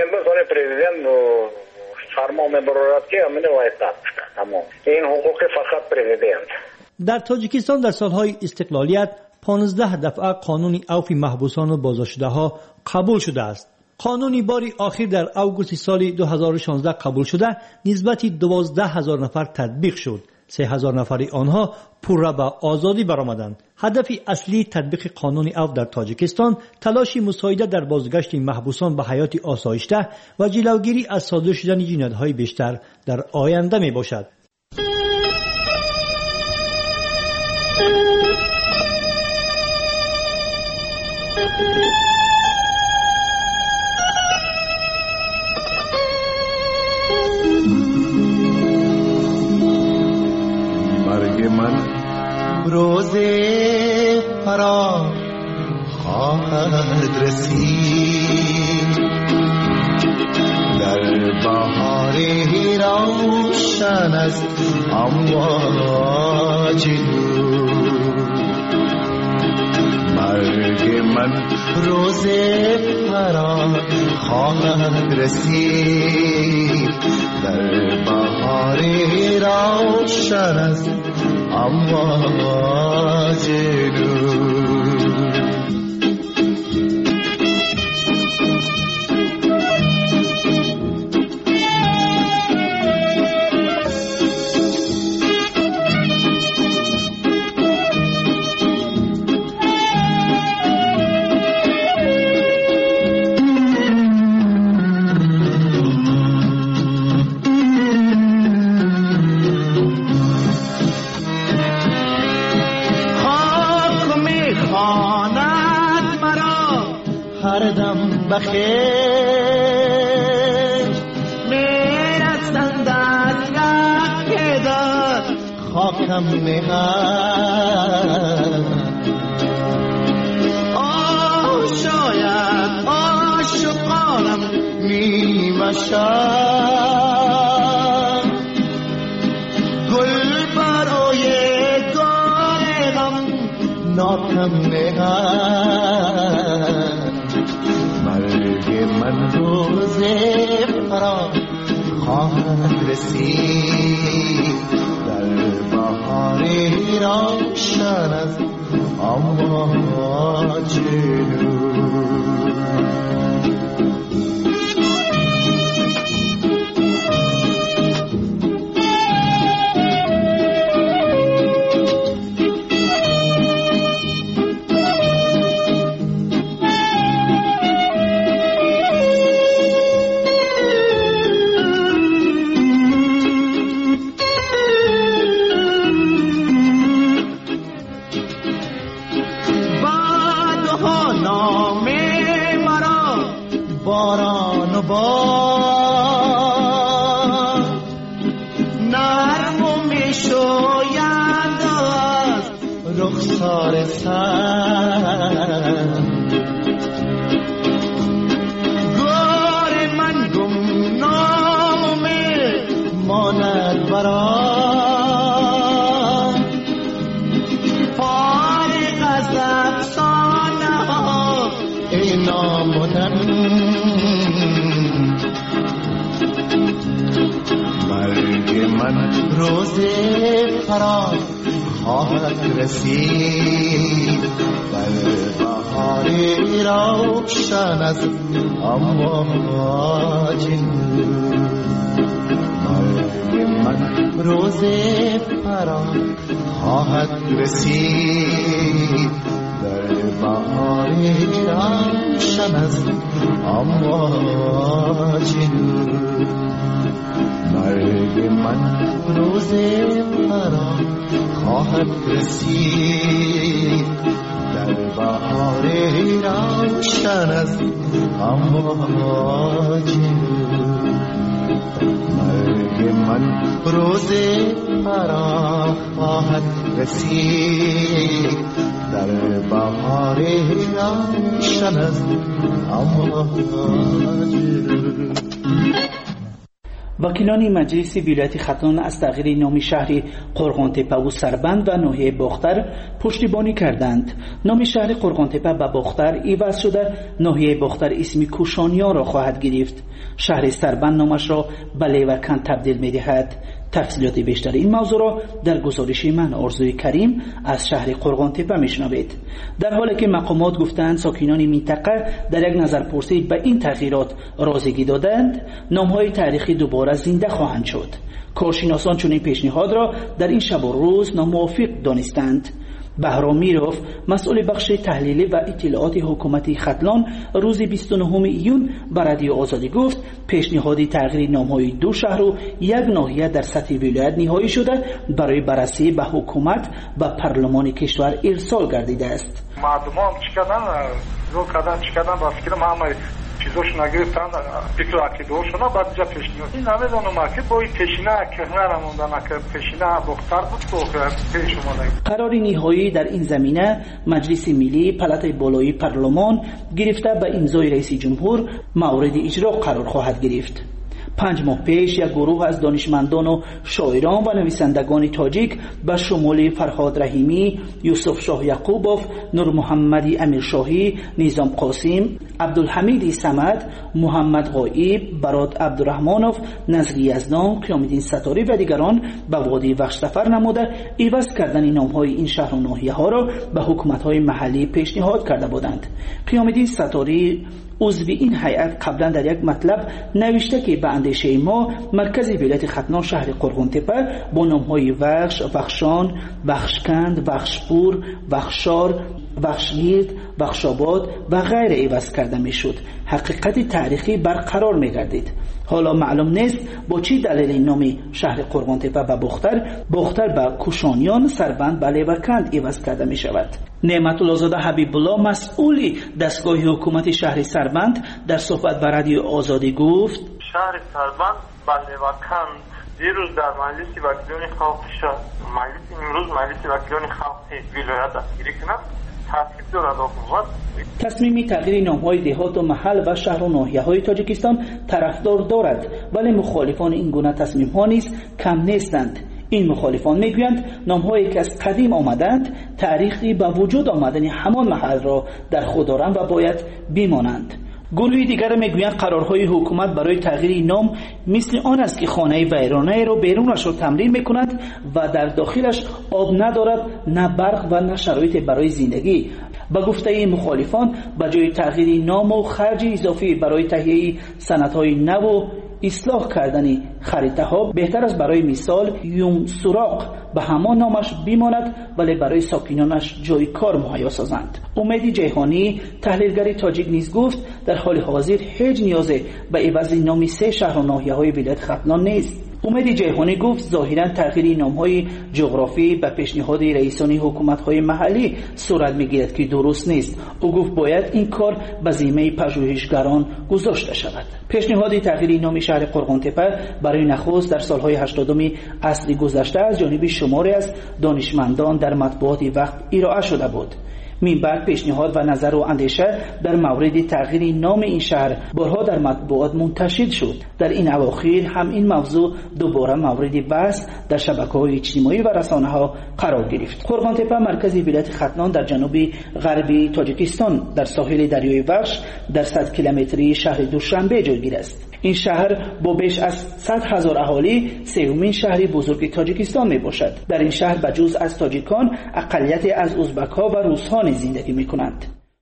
پرزیدنت فرمان میبرد که همین وایستاد. تمام این حقوق فقط پرزیدنت. در تاجیکستان در سالهای استقلالیت 15 دفعه قانون عفو محبوسان و بازداشته ها قبول شده است. قانونی باری آخر در اوگوست سال 2016 قبول شده نسبت 12,000 نفر تطبیق شد. 3,000 نفر آنها پورا به آزادی برآمدند. هدف اصلی تطبیق قانون عفو در تاجیکستان تلاش مساعده در بازگشت محبوسان به حیات آسایشته و جلوگیری از صادر شدن جنایت‌های بیشتر در آینده می باشد. مرگ من روز فرا خواهد رسید، در بهار روشن از امواج نور. مرگ من روز فرا خواهد رسید، در بهار روشن از امواج نور. بخیر میرسند از ناکم نهد شاید عاشقانم میمشد گل برای گارم ناکم نهد مرگ من روز فرا خواهد رسید در بهاری روشن از امواج نرم و میشوید از رخسار سر گار من گمنام ماند برای فارغ از افسانه ها ای نامدن مرگ من روز فرار خواهد رسید در بهار روشن از امواج مرگ من روز فرار خواهد رسید در بهار روشن از امواج مرگ من روز فرا خواهد رسید در بهار روشن از امواج مرگ من روز فرا خواهد رسید در بهار روشن از امواج. وکیلان مجلس ولایت ختلان از تغییر نام شهر قرغانتپه و سربند و ناحیه باختر پشتیبانی کردند. نام شهر قرغانتپه به باختر عوض شده ناحیه باختر اسم کوشانیان را خواهد گرفت. شهر سربند نامش را به لیوکند تبدیل می‌دهد. تفصیلات بیشتر این موضوع را در گزارش من آرزوی کریم از شهر قرغانتپه میشنوید. در حالی که مقامات گفتند ساکنان منطقه در یک نظرپرسی به این تغییرات راضیگی دادند، نام‌های تاریخی دوباره زنده خواهند شد. کارشناسان چنین پیشنهاد را در این شب و روز ناموافق دانستند. بهرام میروف مسئول بخش تحلیلی و اطلاعات حکومتی ختلان روز 29 ایون به رادیو آزادی گفت پیشنهاد تغییر نام‌های دو شهر و یک ناحیه در سطح ولایت نهایی شده برای بررسی به حکومت و پارلمان کشور ارسال گردیده است. مردمان چیکردن با فکر ما چیزاشون نگرفتن فکر عقیده‌هاشون بعد جا پیشنهاد این نمیدونم که با این پیشینه که نرموندن که پیشینه بختر بود که پیش اومده. قرار نهایی در این زمینه مجلس ملی پلات بالای پارلمان گرفته به امضای رئیس جمهور مورد اجرا قرار خواهد گرفت. 5 ماه پیش یک گروه از دانشمندان و شاعران و نویسندگان تاجیک به شمول فرهاد رحیمی، یوسف شاه یعقوبوف، نور محمدی امیرشاهی، نظام قاسم، عبدالحمید صمد، محمد غایب، برات عبدالرحمنوف، نظری یزدان، قیامالدین ستاری و دیگران به وادی وحش سفر نموده عوض کردن نام‌های این شهر و ناحیه‌ها را به حکومت‌های محلی پیشنهاد کرده بودند. قیامالدین ستاری عضو این هیئت قبلا در یک مطلب نوشته که به اندیشه ما مرکز ولایت ختلان شهر قرغانتپه با نام‌های وخش، وخشان، وخشکند، وخشپور، وخشار، وخشگیرد، وخشاباد و غیر عوض کرده میشد. حقیقت تاریخی برقرار میگردید. حالا معلوم نیست با چی دلیل نام شهر قرغانتپه و باختر به کوشانیان، سربند به لیوکند عوض کرده می شود. نعمت الله زاده حبیب الله مسئول دستگاه حکومت شهر سربند در صحبت به رادیو آزادی گفت شهر سربند به لیوکند دیروز در مجلس وکیلان خلق شد، امروز مجلس وکیلان خلق ولایت دستگیری کند، تصویب دارد حکومت. تصمیم تغییر نام‌های دهات و محل و شهر و ناحیه‌های تاجیکستان طرفدار دارد، ولی مخالفان این گونه تصمیم‌ها نیز کم نیستند. این مخالفان میگویند نام‌هایی که از قدیم آمدند تاریخی به وجود آمدن همان محل را در خود دارند و باید بمانند. گروه دیگر میگویند قرارهای حکومت برای تغییر نام مثل آن است که خانه ویرانه را بیرونش را تمرین میکند و در داخلش آب ندارد، نه برق و نه شرایط برای زندگی. با گفته مخالفان به جای تغییر نام و خرج اضافی برای تهیه سندهای نو و اصلاح کردن خریطه ها بهتر است برای مثال یوم سراغ به همان نامش بماند ولی برای ساکنانش جای کار مهیا سازند. امید جیهانی تحلیلگر تاجیک نیز گفت در حال حاضر هیچ نیازی به عوض نام 3 شهر و ناحیه‌های ولایت ختلان نیست. امید جیهانی گفت ظاهرا تغییر نام‌های جغرافی به پیشنهاد رئیسان حکومت‌های محلی صورت می‌گیرد که درست نیست. او گفت باید این کار به ذمه پژوهشگران گذاشته شود. پیشنهاد تغییر نام شهر قرغان‌تپه برای نخست در سال‌های 80 عصر گذشته از جانب شماری از دانشمندان در مطبوعات وقت ارائه شده بود. من بعد پیشنهاد و نظر و اندیشه در مورد تغییر نام این شهر بارها در مطبوعات منتشر شد. در این اواخر هم این موضوع دوباره مورد بحث در شبکه‌های اجتماعی و رسانه‌ها قرار گرفت. قرغان‌تپه مرکز ولایت ختلان در جنوب غربی تاجیکستان در ساحل دریای وخش در 100 کیلومتری شهر دوشنبه جایگیر است. این شهر با بیش از 100,000 اهالی سومین شهر بزرگ تاجیکستان می باشد. در این شهر بجز از تاجیکان اقلیت از ازبک‌ها و روس‌ها زندگی می‌کنند.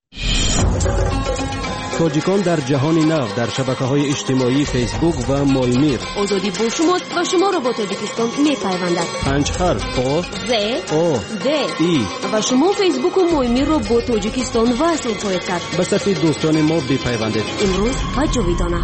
تاجیکان در جهان نو در شبکه‌های اجتماعی فیسبوک و مولمیر. آزادی با شماست و شما را با تاجیکستان می‌پیوندد. 5 حرف او ز او د ای و شما فیسبوک و مولمیر را با تاجیکستان وصل خواهید کرد. به صفحه دوستان ما بپیوندید. امروز و جاویدانه.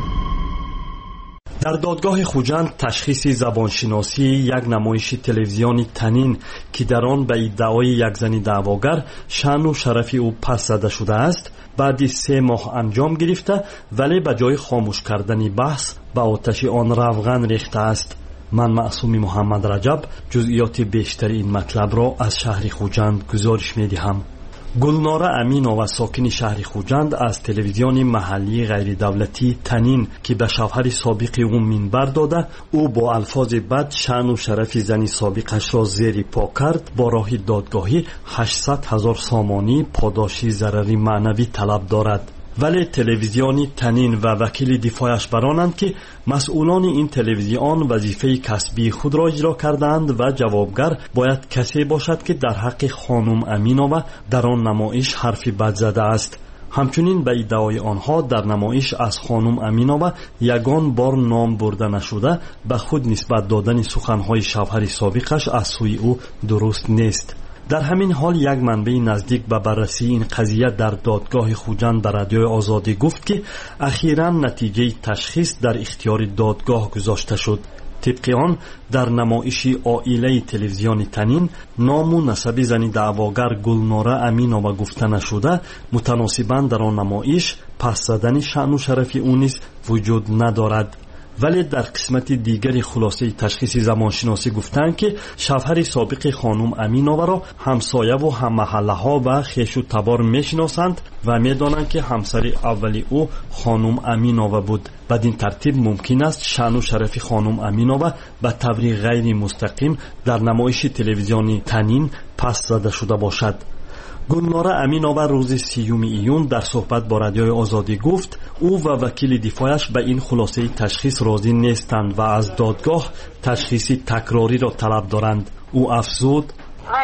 در دادگاه خوجند تشخیص زبانشناسی یک نمایش تلویزیونی تنین که در آن به ادعای یک زن دعواگر شأن و شرف او پس زده شده است بعد 3 ماه انجام گرفته ولی به جای خاموش کردن بحث به آتش آن روغن ریخته است. من معصوم محمد رجب جزئیات بیشتر این مطلب را از شهر خوجند گزارش می‌دهم. گلناره امینова ساکن شهر خوجند از تلویزیون محلی غیر دولتی تنین که به شوهر سابق او منبر داده او با الفاظ بد شأن و شرف زن سابقش را زیر پا کرد با راه دادگاهی 800,000 سامانی پاداش ضرری معنوی طلب دارد. ولی تلویزیونی تنین و وکیل دفاعش برانند که مسئولان این تلویزیون وظیفه کسبی خود را اجرا کردند و جوابگر باید کسی باشد که در حق خانم امینova در آن نمایش حرفی بد زده است. همچنین به ادعای آنها در نمایش از خانم امینova یگان بار نام برده نشده به خود نسبت دادن سخنهای شوهر سابقش از سوی او درست نیست. در همین حال یک منبع نزدیک به بررسی این قضیه در دادگاه خوجند به رادیوی آزادی گفت که اخیراً نتیجه تشخیص در اختیار دادگاه گذاشته شد. طبق آن در نمایش عائله تلویزیون تنین نام و نسب زن دعواگر گلناره امینova گفته نشده متناسباً در آن نمایش پس زدن شأن و شرف او نیز وجود ندارد. ولی در قسمت دیگری خلاصه تشخیص زبانشناسی گفتند که شوهر سابق خانم امینova را همسایه و هم محله ها و خویش و تبار میشناسند و میدانند که همسر اولی او خانم امینova بود. بدین ترتیب ممکن است شأن و شرف خانم امینova به طور غیر مستقیم در نمایش تلویزیونی تنین پس زده شده باشد. گلناره امینova روز 30 ایون در صحبت با رادیوی آزادی گفت او و وکیل دفاعش به این خلاصه تشخیص راضی نیستند و از دادگاه تشخیص تکراری را طلب دارند. او افزود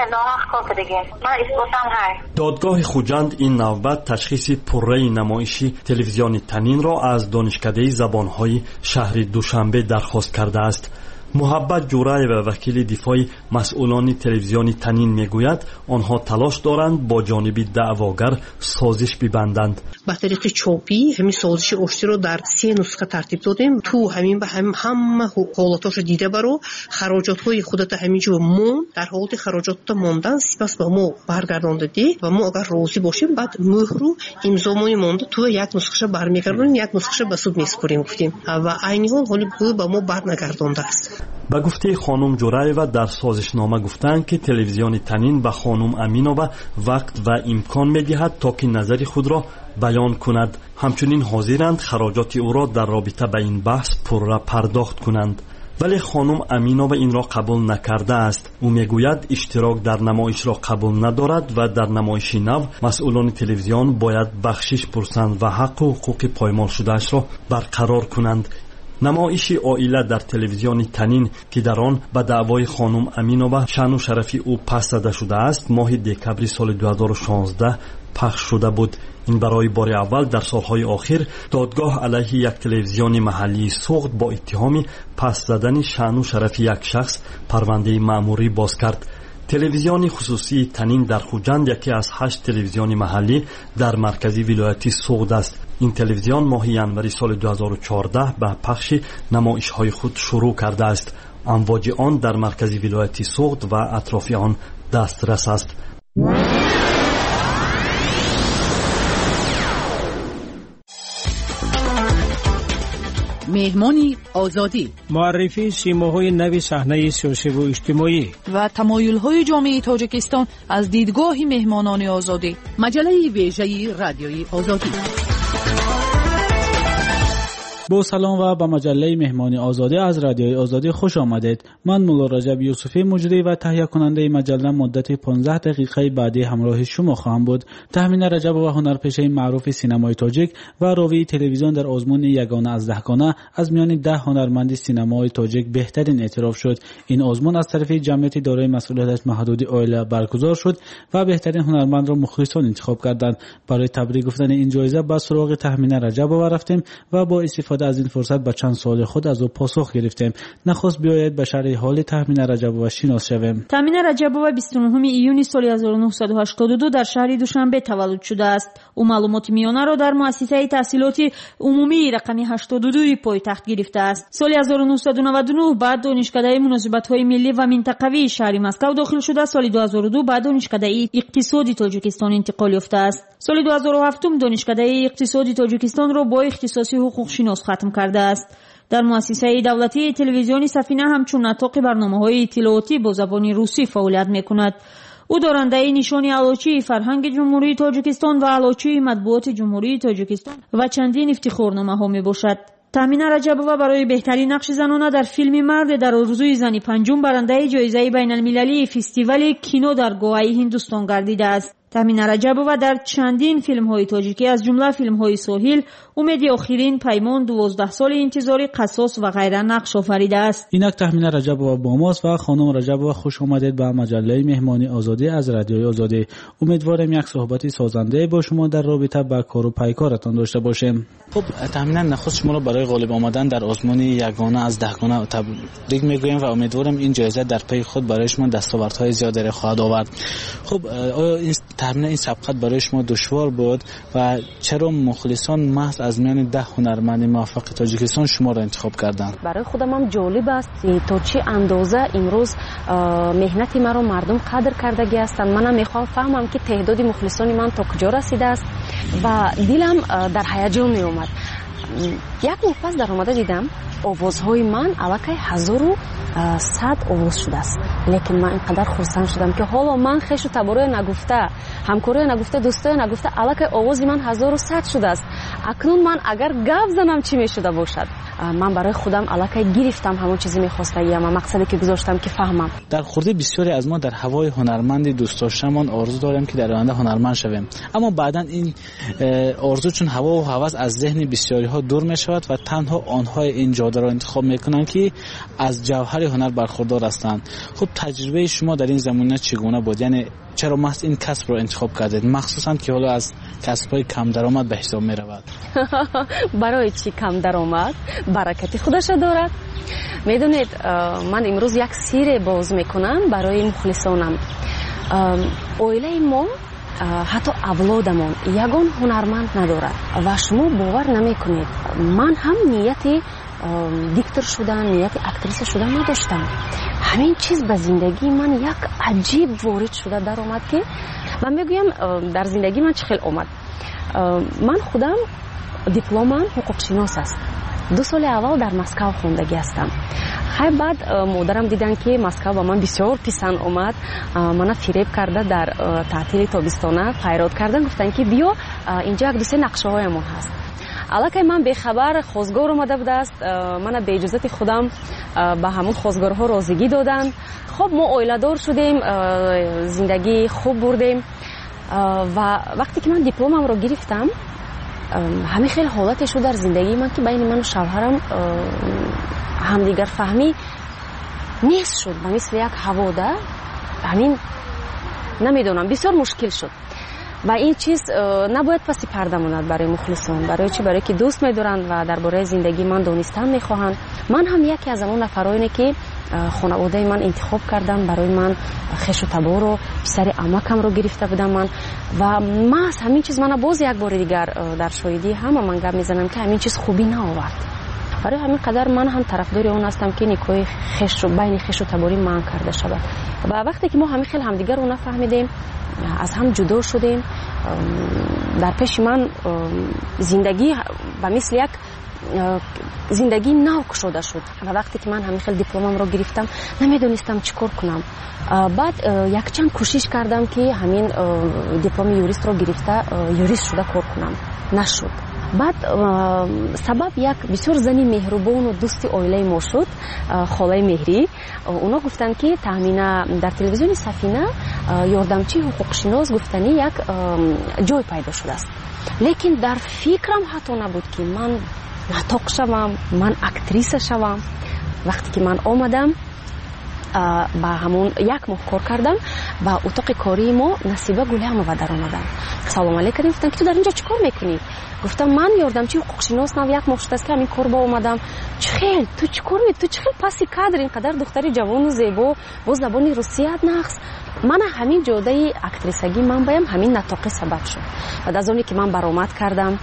دادگاه خوجند این نوبت تشخیص پره نمایشی تلویزیون تنین را از دانشکده زبانهای شهر دوشنبه درخواست کرده است. محبت جورایو وکیل دفاع مسئولان تلویزیون تنین میگوید آنها تلاش دارند با جانب دعواگر سازش ببندند. با طریق چاپی همین سازش آشتی رو در 3 نسخه ترتیب دادیم. تو همین به همه حالاتش دیده برو خراجات های خودت همینجور مون در حالت خراجات موندن سپس با ما برگرداندی و ما اگر راضی باشیم بعد مهر رو امضامون مونده تو یک نسخهش برمیگردونیم یک نسخهش به سود میسپاریم گفتیم و عین حال با ما برنگردانده است. با گفته خانم جورایو در سازشنامه گفتند که تلویزیون تنین به خانم امینова وقت و امکان میدهد تا که نظر خود را بیان کند. همچنین حاضرند خراجات او را در رابطه با این بحث پرره پرداخت کنند. ولی خانم امینова این را قبول نکرده است. او میگوید اشتراک در نمایش را قبول ندارد و در نمایش نو مسئولان تلویزیون باید بخشش پرسند و حق و حقوق پایمال شدهش را برقرار کنند. نمایش عائله در تلویزیون تنین که در آن به دعوای خانم امینова شأن و شرف او پس زده شده است ماه دکبر سال 2016 پخش شده بود. این برای بار اول در سالهای آخر دادگاه علیه یک تلویزیون محلی سوخت با اتهام پس زدن شأن و شرف یک شخص پرونده مأموری باز کرد. تلویزیون خصوصی تنین در خوجند یکی از 8 تلویزیون محلی در مرکزی ولایتی سوخت است. این تلویزیون ماه ینوری سال 2014 به پخش نمایش‌های خود شروع کرده است. امواج آن در مرکزی ولایتی سوخت و اطراف آن دسترس است. مهمانی آزادی، معرفی سیماهای نو صحنه سیاسی و اجتماعی و تمایل‌های جامعه تاجیکستان از دیدگاه مهمانان آزادی. مجله ویژه رادیوی آزادی. با سلام و به مجله مهمانی آزادی از رادیوی آزادی خوش آمدید. من مولا رجب یوسفی مجری و تهیه کننده مجله مدت 15 دقیقه بعدی همراه شما خواهم بود. تهمین رجب و هنرپیشه معروف سینمای تاجیک و راوی تلویزیون در آزمون یگانه از دهگانه از میان 10 هنرمند سینمای تاجیک بهترین اعتراف شد. این آزمون از طرف جمعیت دارای مسئولیت محدود عائله برگزار شد و بهترین هنرمند را مخلصان انتخاب کردند. برای تبریک گفتن این جایزه به سراغ تهمین رجب رفتیم و با استفاده از این فرصت به چند سوال خود از او پاسخ گرفتیم. نخست بیایید به شرح حال تهمین رجب شناس شویم. تهمین رجب 29 ایون سال 1982 در شهر دوشنبه تولد شده است. او معلومات میانه را در مؤسسه تحصیلاتی عمومی رقمی 82 پایتخت گرفته است. سال 1999 بعد دانشکده مناسبت‌های ملی و منطقوی شهر مسکو داخل شده. سال 2002 بعد دانشکده اقتصادی تاجیکستان انتقال یافته است. سال 2007 دانشکده اقتصادی تاجیکستان را با اختصاصی حقوق شناس ختم کرده است. در مؤسسه دولتی تلویزیون سفینه همچون نطاق برنامه‌های اطلاعاتی با زبان روسی فعالیت می‌کند. او دارنده نشان علوچی فرهنگ جمهوری تاجیکستان و علوچی مطبوعات جمهوری تاجیکستان و چندین افتخارنامه‌ها میباشد. تهمین رجبova برای بهترین نقش زنانه در فیلم مرد در آرزوی زنی پنجم برنده جایزه بین‌المللی فستیوال کینو در گواهی هندوستان گردیده است. تهمین رجبova در چندین فیلم‌های تاجیکی از جمله فیلم‌های ساحل، امید آخرین، پیمان، 12 سال انتظار، قصاص و غیره نقش آفریده است. اینک تهمین رجبova با ماست و خانم رجبova خوش آمدید به مجله مهمانی آزادی از رادیوی آزادی. امیدوارم یک صحبتی سازنده با شما در رابطه با کار و پیکارتان داشته باشیم. خب تهمین نخست شما را برای غالب آمدن در آزمون یگانه از دهگانه تبریک میگویم و امیدوارم این جایزه در پی خود برای شما دستاوردهای زیادی خواهد آورد. خب آیا تهمین این سبقت برای شما دشوار بود و چرا مخلصان محض از میان 10 هنرمند موفق تاجیکستان شما را انتخاب کردند؟ برای خودم هم جالب است تا چه اندازه امروز مهنت مرا مردم قدر کردگی هستند. منم میخوام فهمم که تعداد مخلصان من تا کجا رسیده است و دلم در هیجان می اومد. یک ماه پس در آمده دیدم آوازهای من الکی 1100 آواز شده است. لیکن من اینقدر خرسند شدم که حالا من خیش و تبارای نگفته، همکارای نگفته، دوستای نگفته الکی آواز من 1100 شده است. اکنون من اگر گپ زنم چی میشده باشد؟ من برای خودم الکی گرفتم همون چیزی میخواستم یا مقصدی که گذاشتم که فهمم. در خورده بسیاری از ما در هوای هنرمند دوست داشتمون آرزو داریم که در آینده هنرمند شویم، اما بعداً این آرزو چون هوا و هوس از ذهن بسیاری ها دور میشه شود و تنها آنها این جاده را انتخاب میکنند که از جوهر هنر برخوردار هستند. خب تجربه شما در این زمینه چگونه بود؟ یعنی چرا محض این کسب را انتخاب کردید، مخصوصا که حالا از کسب‌های کم درآمد به حساب می رود؟ برای چی کم درآمد؟ برکت خودش دارد. میدونید من امروز یک سیر باز میکنم برای مخلصانم. اویله ما حتی اولادمون یگان هنرمند ندارد و شما باور نمیکنید من هم نیت دیکتور شدن، نیت اکتریس شدن نداشتم. همین چیز به زندگی من یک عجیب وارد شده در آمد که من میگویم در زندگی من چه خیلی آمد. من خودم دیپلمم حقوق شناس است. 2 سال اول در مسکو خوندگی هستم. خیلی بعد مادرم دیدن که مسکو با من بسیار پسند آمد، من فریب کرده در تعطیل تابستانه پیراد کردن، گفتن که بیا اینجا یک 2-3 نقشه هایمون هست. الکی من به خبر خواستگار اومده بود است، من به اجازه خودم به همون خواستگارها رازیگی دادن. خب ما اویله‌دار شدیم، زندگی خوب بردیم و وقتی که من دیپلمم رو گرفتم همین خیلی حالتی شد در زندگی من که بین من و شوهرم همدیگر فهمی نیست شد، به مثل یک هواده همین نمیدونم بسیار مشکل شد و این چیز نباید پسی پرده ماند برای مخلصان. برای چی؟ برای که دوست می‌دارند و درباره زندگی من دانستن می‌خواهند. من هم یکی از اون نفرایی که خانواده من انتخاب کردم، برای من خش و تبار و پسر عمکم رو گرفته بودم من و من همین چیز من باز یک بار دیگر در شاهدی همه من گپ میزنم که همین چیز خوبی نآورد. برای همین قدر من هم طرفدار اون هستم که نکاح خش رو بین خش و تباری من کرده شود و وقتی که ما همین خیلی همدیگر رو نفهمیدیم، از هم جدا شدیم، در پیش من زندگی به مثل یک زندگی نو شده شد و وقتی که من همین خیلی دیپلمم رو گرفتم نمیدونستم چیکار کنم. بعد یک چند کوشش کردم که همین دیپلم یوریست رو گرفته یوریست شده کار کنم، نشد. بعد سبب یک بسیار زنی مهربان و دوست اویله ما شد، خاله مهری. اونا گفتن که تامین در تلویزیون سفینه یاردمچی حقوق شناس گفتنی یک جای پیدا شده است، لیکن در فکرم حتی نبود که من نطق شوم، من اکتریس شوم. وقتی که من آمدم با همون یک ماه کار کردم با اتاق کاری ما نصیبه گلهم و در آمدم. سلام علیکم کردم، گفتن که تو در اینجا چیکار میکنی؟ گفتم من یاردمچی حقوق شناس نو یک ماه شده است که همین کار با اومدم. چخیل تو چیکار میکنی؟ تو چخیل پسی کادر اینقدر دختری جوان و زیبا با زبان روسی نقص. من همین جوده اکتریسگی من بایم همین نطاقی سبب شد. بعد از اونی که من برآمد کردم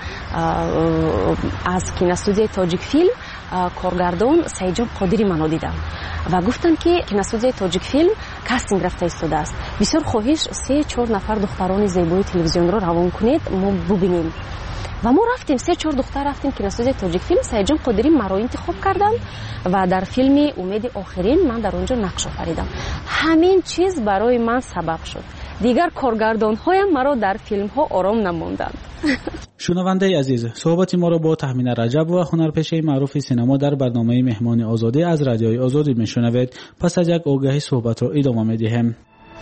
از کینوستودیوی تاجیک فیلم کارگردان سعیدجان قادری منو دیدم و گفتن که کینوستودیوی تاجیک فیلم کاستینگ رفته ایستاده است، بسیار خواهش 3-4 نفر دختران زیبای تلویزیون رو روان کنید ما ببینیم. و ما رفتیم 3-4 دختر رفتیم کینوستودیوی تاجیک فیلم. سعیدجان قادری مرا انتخاب کردن و در فیلم امید آخرین من در اونجا نقش آفریدم. همین چیز برای من سبب شد دیگر کارگردان هایم مرا در فیلم ها آرام نماندند. شنونده عزیز، صحبت ما را با تهمینه رجب و هنرپیشه معروف سینما در برنامه مهمان آزادی از رادیوی آزادی میشنوید. پس از یک آگهی صحبت را ادامه میدیم.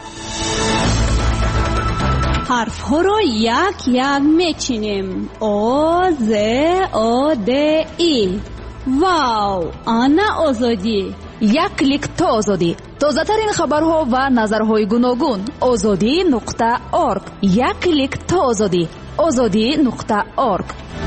حرف ها رو یک یک میچینیم. آ ز آ د ای. واو، آنا آزادی. یک کلیک تا آزادی. تازه ترین خبرها و نظرهای گوناگون. azadi.org. یک کلیک تا آزادی. azadi.org.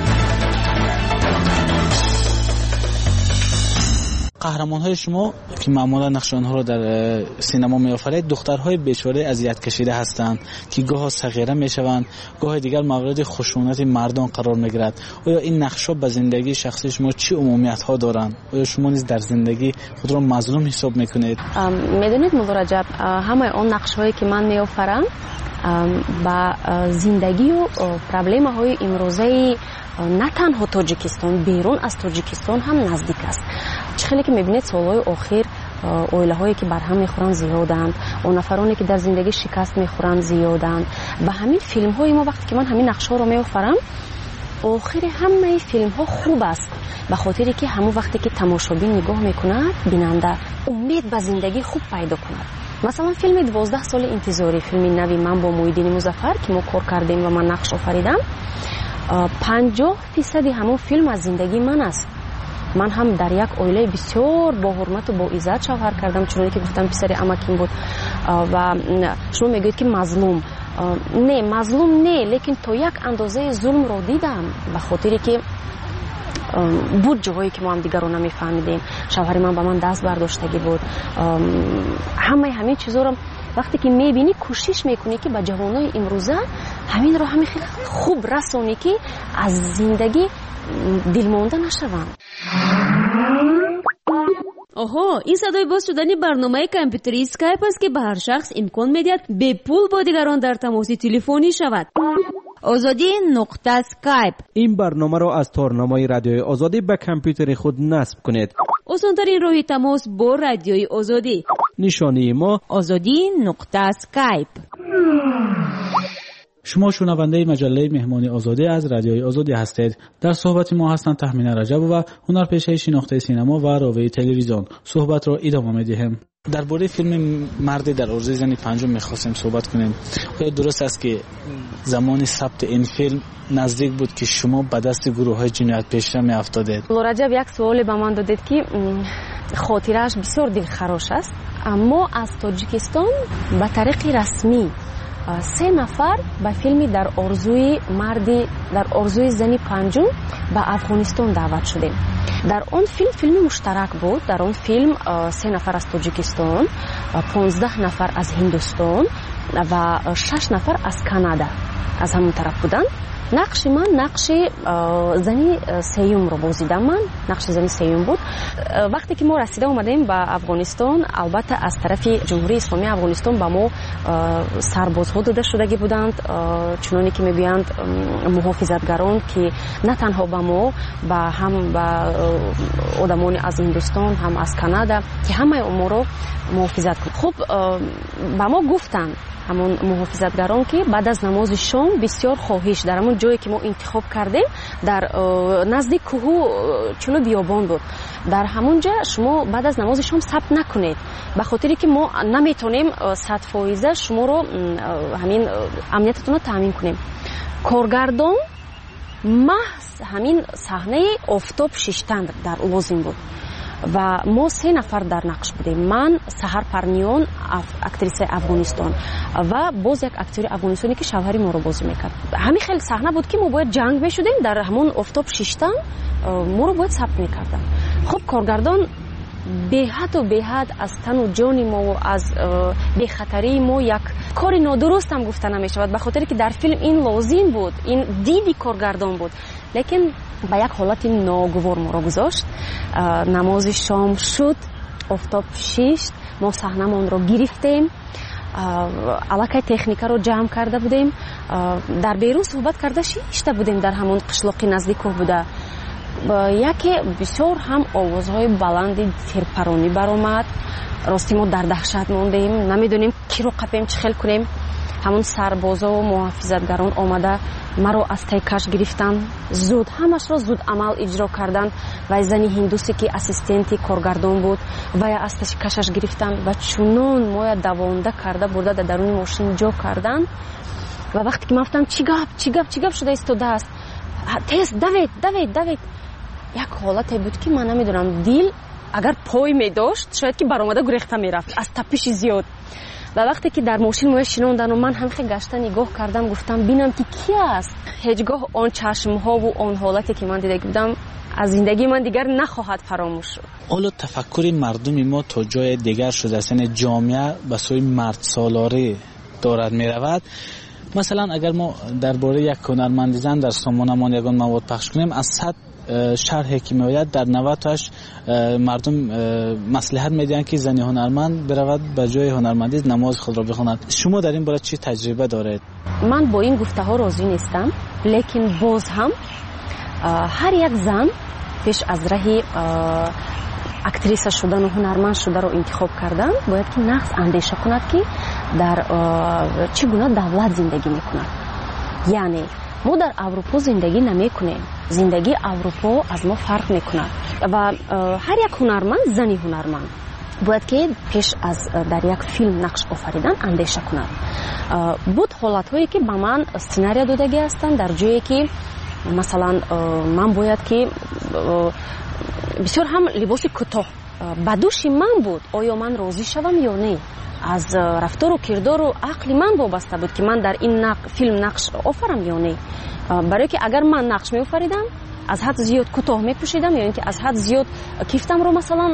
قهرمان‌های شما که معمولا نقش آنها را در سینما می‌آفرید دخترهای بیچاره اذیت کشیده هستند که گاه صغیره می‌شوند، گاه دیگر مورد خشونت مردان قرار می‌گیرد. آیا این نقش‌ها به زندگی شخصی شما چه عمومیت‌ها دارند؟ آیا شما نیز در زندگی خود را مظلوم حساب می‌کنید؟ می‌دونید مولا رجب، همه آن نقش‌هایی که من می‌آفرم با زندگی و پرابلم‌های امروزه نه تنها تاجیکستان، بیرون از تاجیکستان هم نزدیک است. خیلی که میبینید سالهای آخر اویله هایی که برهم میخورن زیادند، اون نفرانی که در زندگی شکست میخورن زیادند. و همین فیلم های ما وقتی که من همین نقش ها رو میآفرم آخر همه فیلم ها خوب است، به خاطری که همون وقتی که تماشابین نگاه میکند بیننده امید به زندگی خوب پیدا کند. مثلا فیلم 12 سال انتظاری، فیلم نوی من با محیدین مظفر که ما کار کردیم و من نقش آفریدم، 50% همون فیلم از زندگی من است. من هم در یک عائله بسیار با حرمت و با عزت شوهر کردم، چون که گفتم پسر عمکیم بود. و شما میگید که مظلوم، نه مظلوم نه، لیکن تو یک اندازه ظلم رو دیدم، به خاطری که بود جایی که ما هم دیگر رو نمیفهمیدیم. شوهر من با من دست برداشتگی بود. همین چیزا رو وقتی که میبینی کوشش میکنی که با جوانای امروزه همین رو همین خیلی خوب رسونی که از زندگی دلمانده نشوند. آها، این صدای باز شدن برنامه کامپیوتری اسکایپ است که به هر شخص امکان میدهد به پول با دیگران در تماس تلفنی شود. آزادی نقطه اسکایپ. این برنامه را از تارنمای رادیوی آزادی به کامپیوتر خود نصب کنید. آسان‌ترین راه تماس با رادیوی آزادی. نشانی ما آزادی نقطه اسکایپ. شما شنونده مجله مهمانی آزادی از رادیوی آزادی هستید. در صحبت ما هستند تهمینه رجب و هنرپیشه شناخته سینما و راوی تلویزیون. صحبت را ادامه می‌دهیم. درباره فیلم مرد در عرضه زن پنجم می‌خواستیم صحبت کنیم. آیا درست است که زمان ثبت این فیلم نزدیک بود که شما به دست گروه‌های جنایت پیشه می‌افتادید؟ رجب یک سوال به من دادید که خاطرش بسیار دلخراش است، اما از تاجیکستان به طریق رسمی 3 نفر به فیلمی در آرزوی زنی پنجم به افغانستان دعوت شدیم. در آن فیلم مشترک بود. در آن فیلم 3 نفر از تاجیکستان، 15 نفر از هندوستان و 6 نفر از کانادا از همون طرف بودند. نقش من نقش زنی سیوم رو بازیدم. من نقش زنی سیوم بود. وقتی که ما رسیده اومدیم به افغانستان، البته از طرف جمهوری اسلامی افغانستان به ما سربازها داده شدگی بودند، چنانی که میگویند محافظتگران که نه تنها به ما هم به آدمان از هندوستان هم از کانادا که همه ما رو محافظت کنند. خب به ما گفتند همون محافظتگران که بعد از نماز شام بسیار خواهش در همون جایی که ما انتخاب کردیم در نزدیک کوه چلو بیابان بود، در همونجا شما بعد از نماز شام ثبت نکنید، به خاطری که ما نمیتونیم 100% شما رو همین امنیتتون رو تامین کنیم. کارگردان محض همین صحنه آفتاب شیشتن در لازم بود و ما 3 نفر در نقش بودیم. من سحر پرنیان، اکتریس افغانستان و باز یک اکتور افغانستانی که شوهر ما رو بازی میکرد. همین خیلی صحنه بود که ما باید جنگ بشودیم در همون آفتاب شیشتن، ما رو باید ثبت میکردن. خب کارگردان به حد از تن و جان ما و از بی خطری ما یک کار نادرست هم گفته نمیشود، به خاطر که در فیلم این لازم بود، این دیدی کارگردان بود، لیکن با یک حالت ناگوار ما را گذاشت. نماز شام شد، آفتاب شیشت، ما صحنه‌مان را گرفتیم، علاقه تکنیکا رو جمع کرده بودیم، در بیرون صحبت کرده شیشته بودیم، در همون قشلاقی نزدیک بوده. یکی بسیار هم آوازهای بلند تیرپرانی برآمد. راستی ما در دهشت موندیم، نمیدونیم کی رو قپیم چه خیل کنیم. همون سربازا و محافظتگران آمده مرا از تیکش گرفتن، زود همش را زود عمل اجرا کردن و زنی هندوسی که اسیستنتی کارگردان بود و یا از تیکشش گرفتن و چونون ما دوانده کرده برده در درون ماشین جا کردن. و وقتی که من گفتم چی گپ شده ایستاده است، تیز دوید یک حالتی بود که من نمیدونم دل اگر پای می داشت شاید که برآمده گریخته میرفت از تپش زیاد. و وقتی که در ماشین ما شنوندن و من هم خیلی گشته نگاه کردم، گفتم بینم که کی است. هیچگاه آن چشمها و آن حالتی که من دیده بودم از زندگی من دیگر نخواهد فراموش شد. حالا تفکر مردم ما تا جای دیگر شده است، یعنی جامعه به سوی مرد سالاری دارد می رود. مثلا اگر ما درباره یک هنرمند زن در سامانمان یگان مواد پخش کنیم، از 100 شرحی که میآید در 90تاش مردم مصلحت میدن که زنی هنرمند برود به جای هنرمندی نماز خود را بخواند. شما در این باره چی تجربه دارید؟ من با این گفته ها راضی نیستم، لیکن باز هم هر یک زن پیش از راه اکتریسه شدن و هنرمند شده رو انتخاب کردن باید که نقص اندیشه کند که در چگونه دولت زندگی میکند. یعنی ما در اروپا زندگی نمیکنیم، زندگی اروپا از ما فرق میکنه و هر یک هنرمند، زنی هنرمند باید که پیش از در یک فیلم نقش آفریدن اندیشه کند. بود حالت هایی که به من سیناریا دادگی هستند در جایی که مثلا من باید که بسیار هم لباس کوتاه به دوش من بود، آیا من راضی شوم یا نه. از رفتار و کردار و عقل من وابسته بود که من در این فیلم نقش آفرم یا نه. برای که اگر من نقش می آفریدم از حد زیاد کوتاه می پوشیدم یا اینکه از حد زیاد کیفتم رو مثلا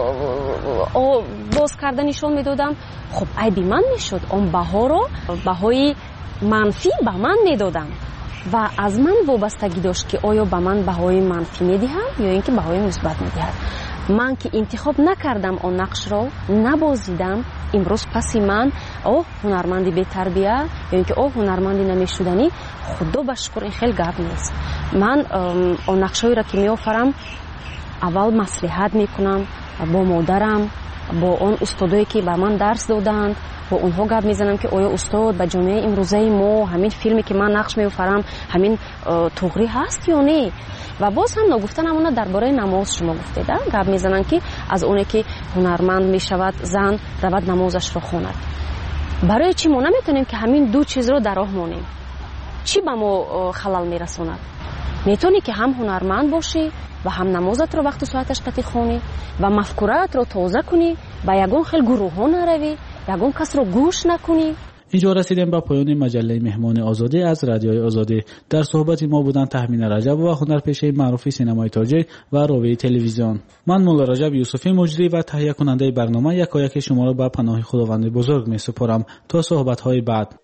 باز کرده نشان می دادم، خب عیبی من می شد. اون بها رو بهای منفی به من می دادم و از من وابستگی داشت که آیا به من بهای منفی می دهد یا اینکه بهای مثبت می دهد. من که انتخاب نکردم اون نقش رو، نبازیدم، امروز پسی من هنرمندی بی تربیه یا اینکه هنرمندی نمیشدنی، خدا بشکر این خیلی گپ نیست. من اون نقشایی را که می آفرم اول مصلحت میکنم با مادرم، با اون استادایی که به من درس دادند، با اونها گپ میزنم که آیا استاد به جامعه امروزه ما همین فیلمی که من نقش میآفرم همین توغری هست یا نه. و باز هم نگفتن همونا درباره نماز شما گفتید، گپ میزنن که از اونه که هنرمند میشود زن رود نمازش رو خواند. برای چی ما نمیتونیم که همین دو چیز رو در راه مونیم؟ چی به ما خلل میرسوند؟ میتونی که هم هنرمند باشی و هم نمازت رو وقت و ساعتش قطعی خونی و مفکورت رو تازه کنی، به یگون خیلی گروه ها نروی، یگون کس رو گوش نکنی. اینجا رسیدیم به پایان مجله مهمان آزادی از رادیوی آزادی. در صحبت ما بودن تهمین رجب و هنرپیشه معروف سینمای تاجیک و راوی تلویزیون. من مولا رجب یوسفی مجری و تهیه کننده برنامه یکایک شما را به پناه خداوند بزرگ می سپارم تا صحبت های بعد.